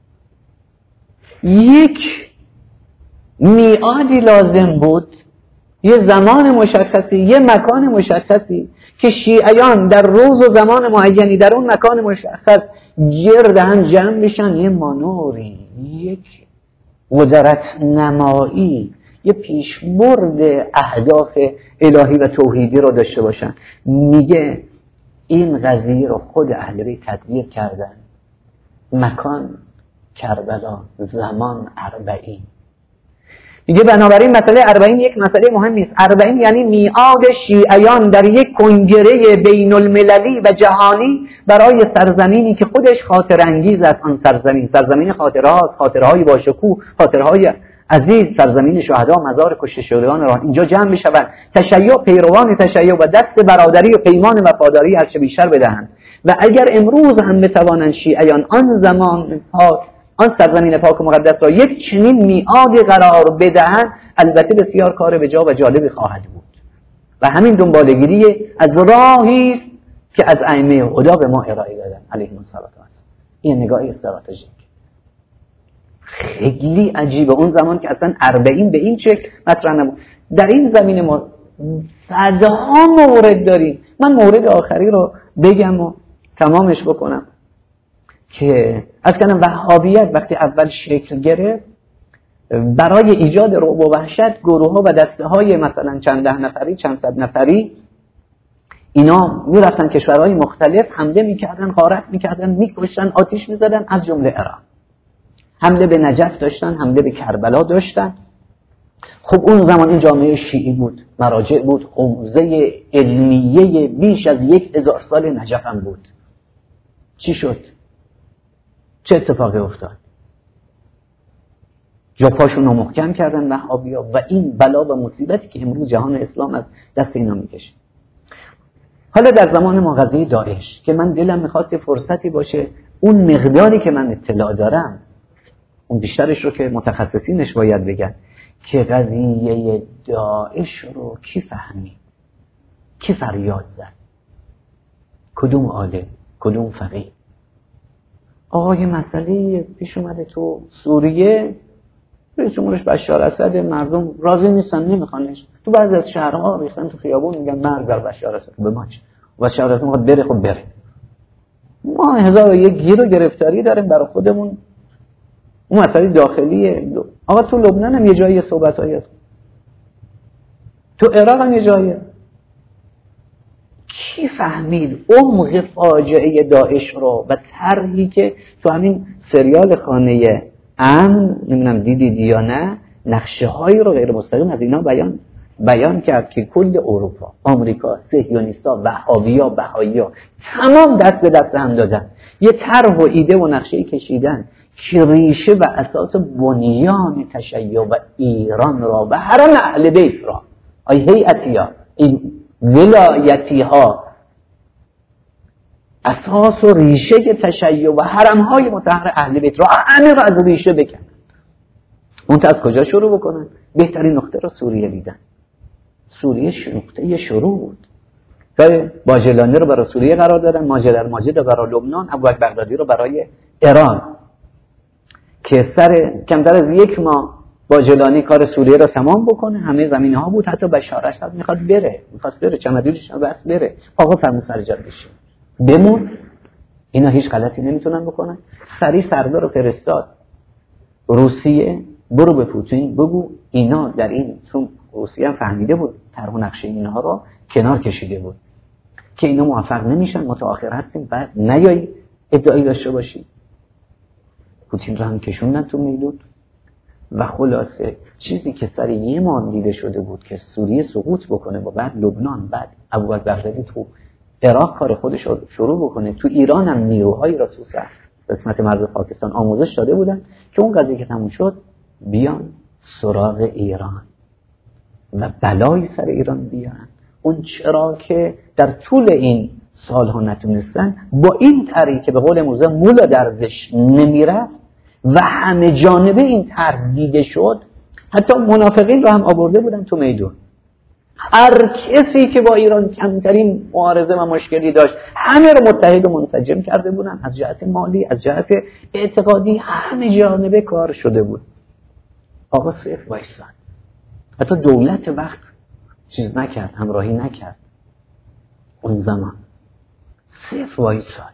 یک میعادی لازم بود، یه زمان مشخصی، یه مکان مشخصی که شیعیان در روز و زمان معینی در اون مکان مشخص گرد هم جمع بشن، یه مانوری، یک قدرت نمایی، یه پیشبرد اهداف الهی و توحیدی رو داشته باشن. میگه این قضیه رو خود اهل بیت تدبیر کردن. مکان کربلا، زمان اربعین. میگه بنابراین مسئله اربعین یک مسئله مهم نیست. اربعین یعنی میعاد شیعیان در یک کنگره بین المللی و جهانی برای سرزمینی که خودش خاطر انگیز است. آن سرزمین سرزمین خاطره هاست، خاطره های باشکوه، خاطره های عزیز، سرزمین شهدا، مزار کشته شدگان را اینجا جمع میشوند. تشیع، پیروان تشیع و دست برادری و پیمان وفاداری هرچه بیشتر بدهند. و اگر امروز هم بتوانند شیعیان آن زمان پاک، آن سرزمین پاک و مقدس را یک چنین میعادی قرار بدهند، البته بسیار کار به جا و جالبی خواهد بود. و همین دنبالگیری از راهی است که از ائمه خدا به ما ارائه دادن علیهم السلام. این نگاه استراتژیک خیلی عجیبه. اون زمان که اصلا اربعین به این شکل مطرح نبود. در این زمینه ما صدها مورد داریم. من مورد آخری رو بگم و تمامش بکنم که از کنم وهابیت وقتی اول شکل گرفت، برای ایجاد رعب و وحشت گروه ها و دسته های مثلا چند ده نفری، چند صد نفری، اینا میرفتن کشورهای مختلف حمله میکردن، غارت میکردن، میکشتن، آتیش میزدن، از جمله ایران. حمله به نجف داشتن، حمله به کربلا داشتن. خب اون زمان این جامعه شیعی بود، مراجع بود، حوزه علمیه بیش از یک هزار سال نجف هم بود. چی شد؟ چه اتفاقی افتاد؟ جا پاشون رو محکم کردن وهابی‌ها و این بلا و مصیبتی که امروز جهان اسلام از دست اینا میکشه. حالا در زمان ما قضیه داعش که من دلم میخواست فرصتی باشه اون مقداری که من اطلاع دارم، اون بیشترش رو که متخصصینش باید بگن، که قضیه داعش رو کی فهمید؟ کی فریاد زد؟ کدوم عالم؟ کدوم فقیه؟ آقا یه مسئله پیش اومده تو سوریه، رئیس جمهورش بشار اسد، مردم راضی نیستن نمیخوانش، تو بعضی از شهرها ریختن تو خیابون میگن مرگ بر بشار اسد. به ما چه؟ بشار اسد میخواد بره، خب بره. ما هزار و یک گیر و گرفتاری داریم برای خودمون. اون مسئله داخلیه. آقا تو لبنان هم یه جایی صحبتایی هست، تو عراق هم یه جاییه. کی فهمید عمق فاجعه داعش رو و طرحی که تو همین سریال خانه امن، نمیدونم دیدید یا نه، نقشه هایی رو غیر مستقیم از اینا بیان بیان کرد که کل اروپا، آمریکا، صهیونیستا، وهابیا، بهائیا تمام دست به دست هم دادن، یه طرح و ایده و نقشه‌ای کشیدن که ریشه و اساس بنیان تشیع و ایران را و حرم اهل بیت را، ای هیئتی‌ها، این ولایتی ها، اساس و ریشه تشیع و حرم های مطهر اهل بیت را همه را از ریشه بکنن. اون تا از کجا شروع بکنن؟ بهترین نقطه را سوریه دیدن. سوریه نقطه شروع بود. که باجلانی رو برای سوریه قرار دادن، ماجد الماجد رو برای لبنان، ابوبکر بغدادی رو برای ایران، که سر کمتر از یک ماه باجلانی کار سوریه رو تمام بکنه. همه زمینه ها بود، حتی بشار اسد میخواد بره، میخواد بره، چمدونش رو بس بره. آقا فرمون سر جا بشه، بمون، اینا هیچ غلطی نمیتونن بکنن. سری سردار رو فرستاد روسیه، برو به پوتین بگو اینا در این، چون روسیه هم فهمیده بود طرح و نقشه اینها رو کنار کشیده بود که اینا موفق نمیشن، متأخر هستیم، بعد نیایی ادعایی داشته باشی. پوتین رو هم کشوندن تو میدون و خلاصه چیزی که سر یه ماه دیده شده بود که سوریه سقوط بکنه و بعد لبنان، بعد ابوبکر بغدادی تو عراق کار خودش رو شروع بکنه، تو ایران هم نیروهای را تو قسمت مرز پاکستان آموزش داده بودن که اون قضیه که تموم شد بیان سراغ ایران و بلایی سر ایران بیان. اون چرا که در طول این سالها نتونستن با این طرحی که به قول موزه مولا درویش نمیره و همه جانبه این طرح دیده شد، حتی منافقین رو هم آورده بودن تو میدون. هر کسی که با ایران کمترین معارضه و مشکلی داشت همه رو متحد و منسجم کرده بودن، از جهت مالی، از جهت اعتقادی، همه جانبه کار شده بود. آقا صرف وایساد، حتی دولت وقت چیز نکرد، همراهی نکرد. اون زمان صرف وایساد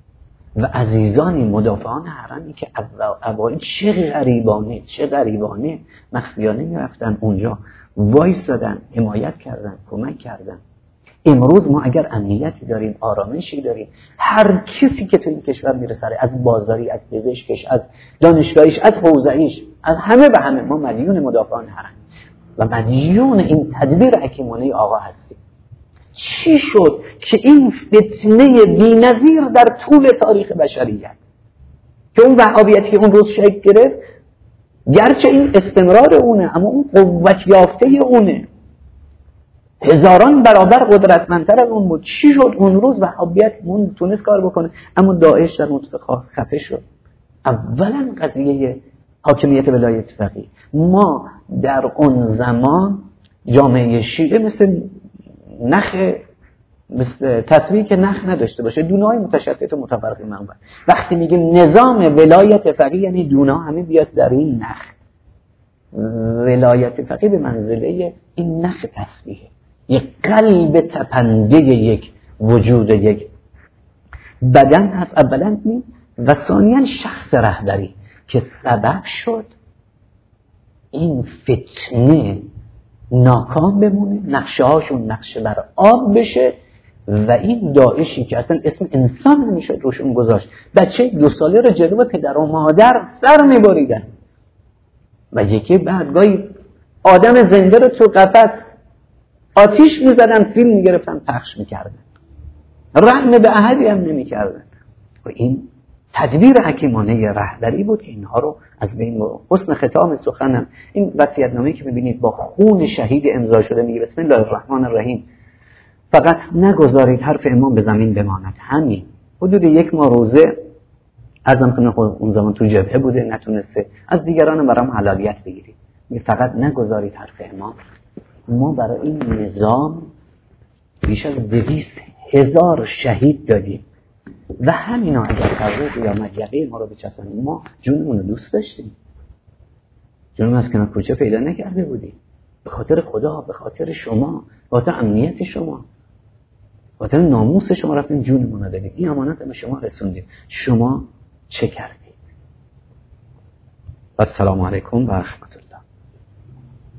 و عزیزانی مدافعان حرمی که اوایل چه غریبانه چه غریبانه مخفیانه میرفتن اونجا، وایسادن، حمایت کردن، کمک کردن. امروز ما اگر امنیتی داریم، آرامشی داریم، هر کسی که تو این کشور میرسه، از بازاری، از پزشکش، از دانشگاهیش، از حوزه‌ایش، از همه به همه، ما مدیون مدافعان حرم و مدیون این تدبیر حکیمانه آقا هستیم. چی شد که این فتنه بی‌نظیر در طول تاریخ بشریت که اون وهابیتی اون روز شکل گرفت، گرچه این استمرار اونه اما اون قوت یافته اونه، هزاران برابر قدرتمندتر از اون بود. چی شد اون روز وهابیت اون تونست کار بکنه، اما داعش در منطقه خفه شد. اولا قضیه حاکمیت ولایت فقیه. ما در اون زمان جامعه شیعه مثل نخ، مثل تصویری که نخ نداشته باشه، دونه‌های متشتت و متفرق منبع. وقتی میگیم نظام ولایت فقیه یعنی دونه همه بیاد در این نخ. ولایت فقیه به منزله این نخ تصویه، یک قلب تپنده یک وجود یک بدن هست اولا این، و ثانیاً شخص رهبری که سبب شد این فتنه ناکام بمونه، نقشه هاشون نقشه بر آب بشه و این داعشی که اصلا اسم انسان نمیشد روشون گذاشت، بچه دو ساله رو جلو پدر و مادر سر میبریدن و یکی بعدگاهی آدم زنده رو تو قفس آتیش میزدن، فیلم میگرفتن پخش میکردن، رحم به احدی هم نمیکردن. و این تدبیر حکیمانه رهبری بود که اینها رو از بین برد. حسن ختام سخنم این وصیت‌نامه‌ای که می‌بینید با خون شهید امضا شده، میگه بسم الله الرحمن الرحیم، فقط نگذارید حرف امام به زمین بماند. همین حدود یک ماه روزه ازم کنه، اون زمان تو جبهه بوده، نتونسته از دیگران برام حلالیت بگیرید. میگه فقط نگذارید حرف امام. ما برای این نظام بیش از دویست هزار شهید دادیم، و همینا اگر فرق یا مدیقه ما رو بچسبونیم، ما جونمون رو دوست داشتیم، جونمون از کنار کوچه پیدا نکرده بودیم، به خاطر خدا، به خاطر شما، به خاطر امنیت شما، به خاطر ناموس شما رفتیم جونمون رو دادیم. این امانت به شما رسوندیم، شما چه کردید؟ السلام علیکم و رحمت الله.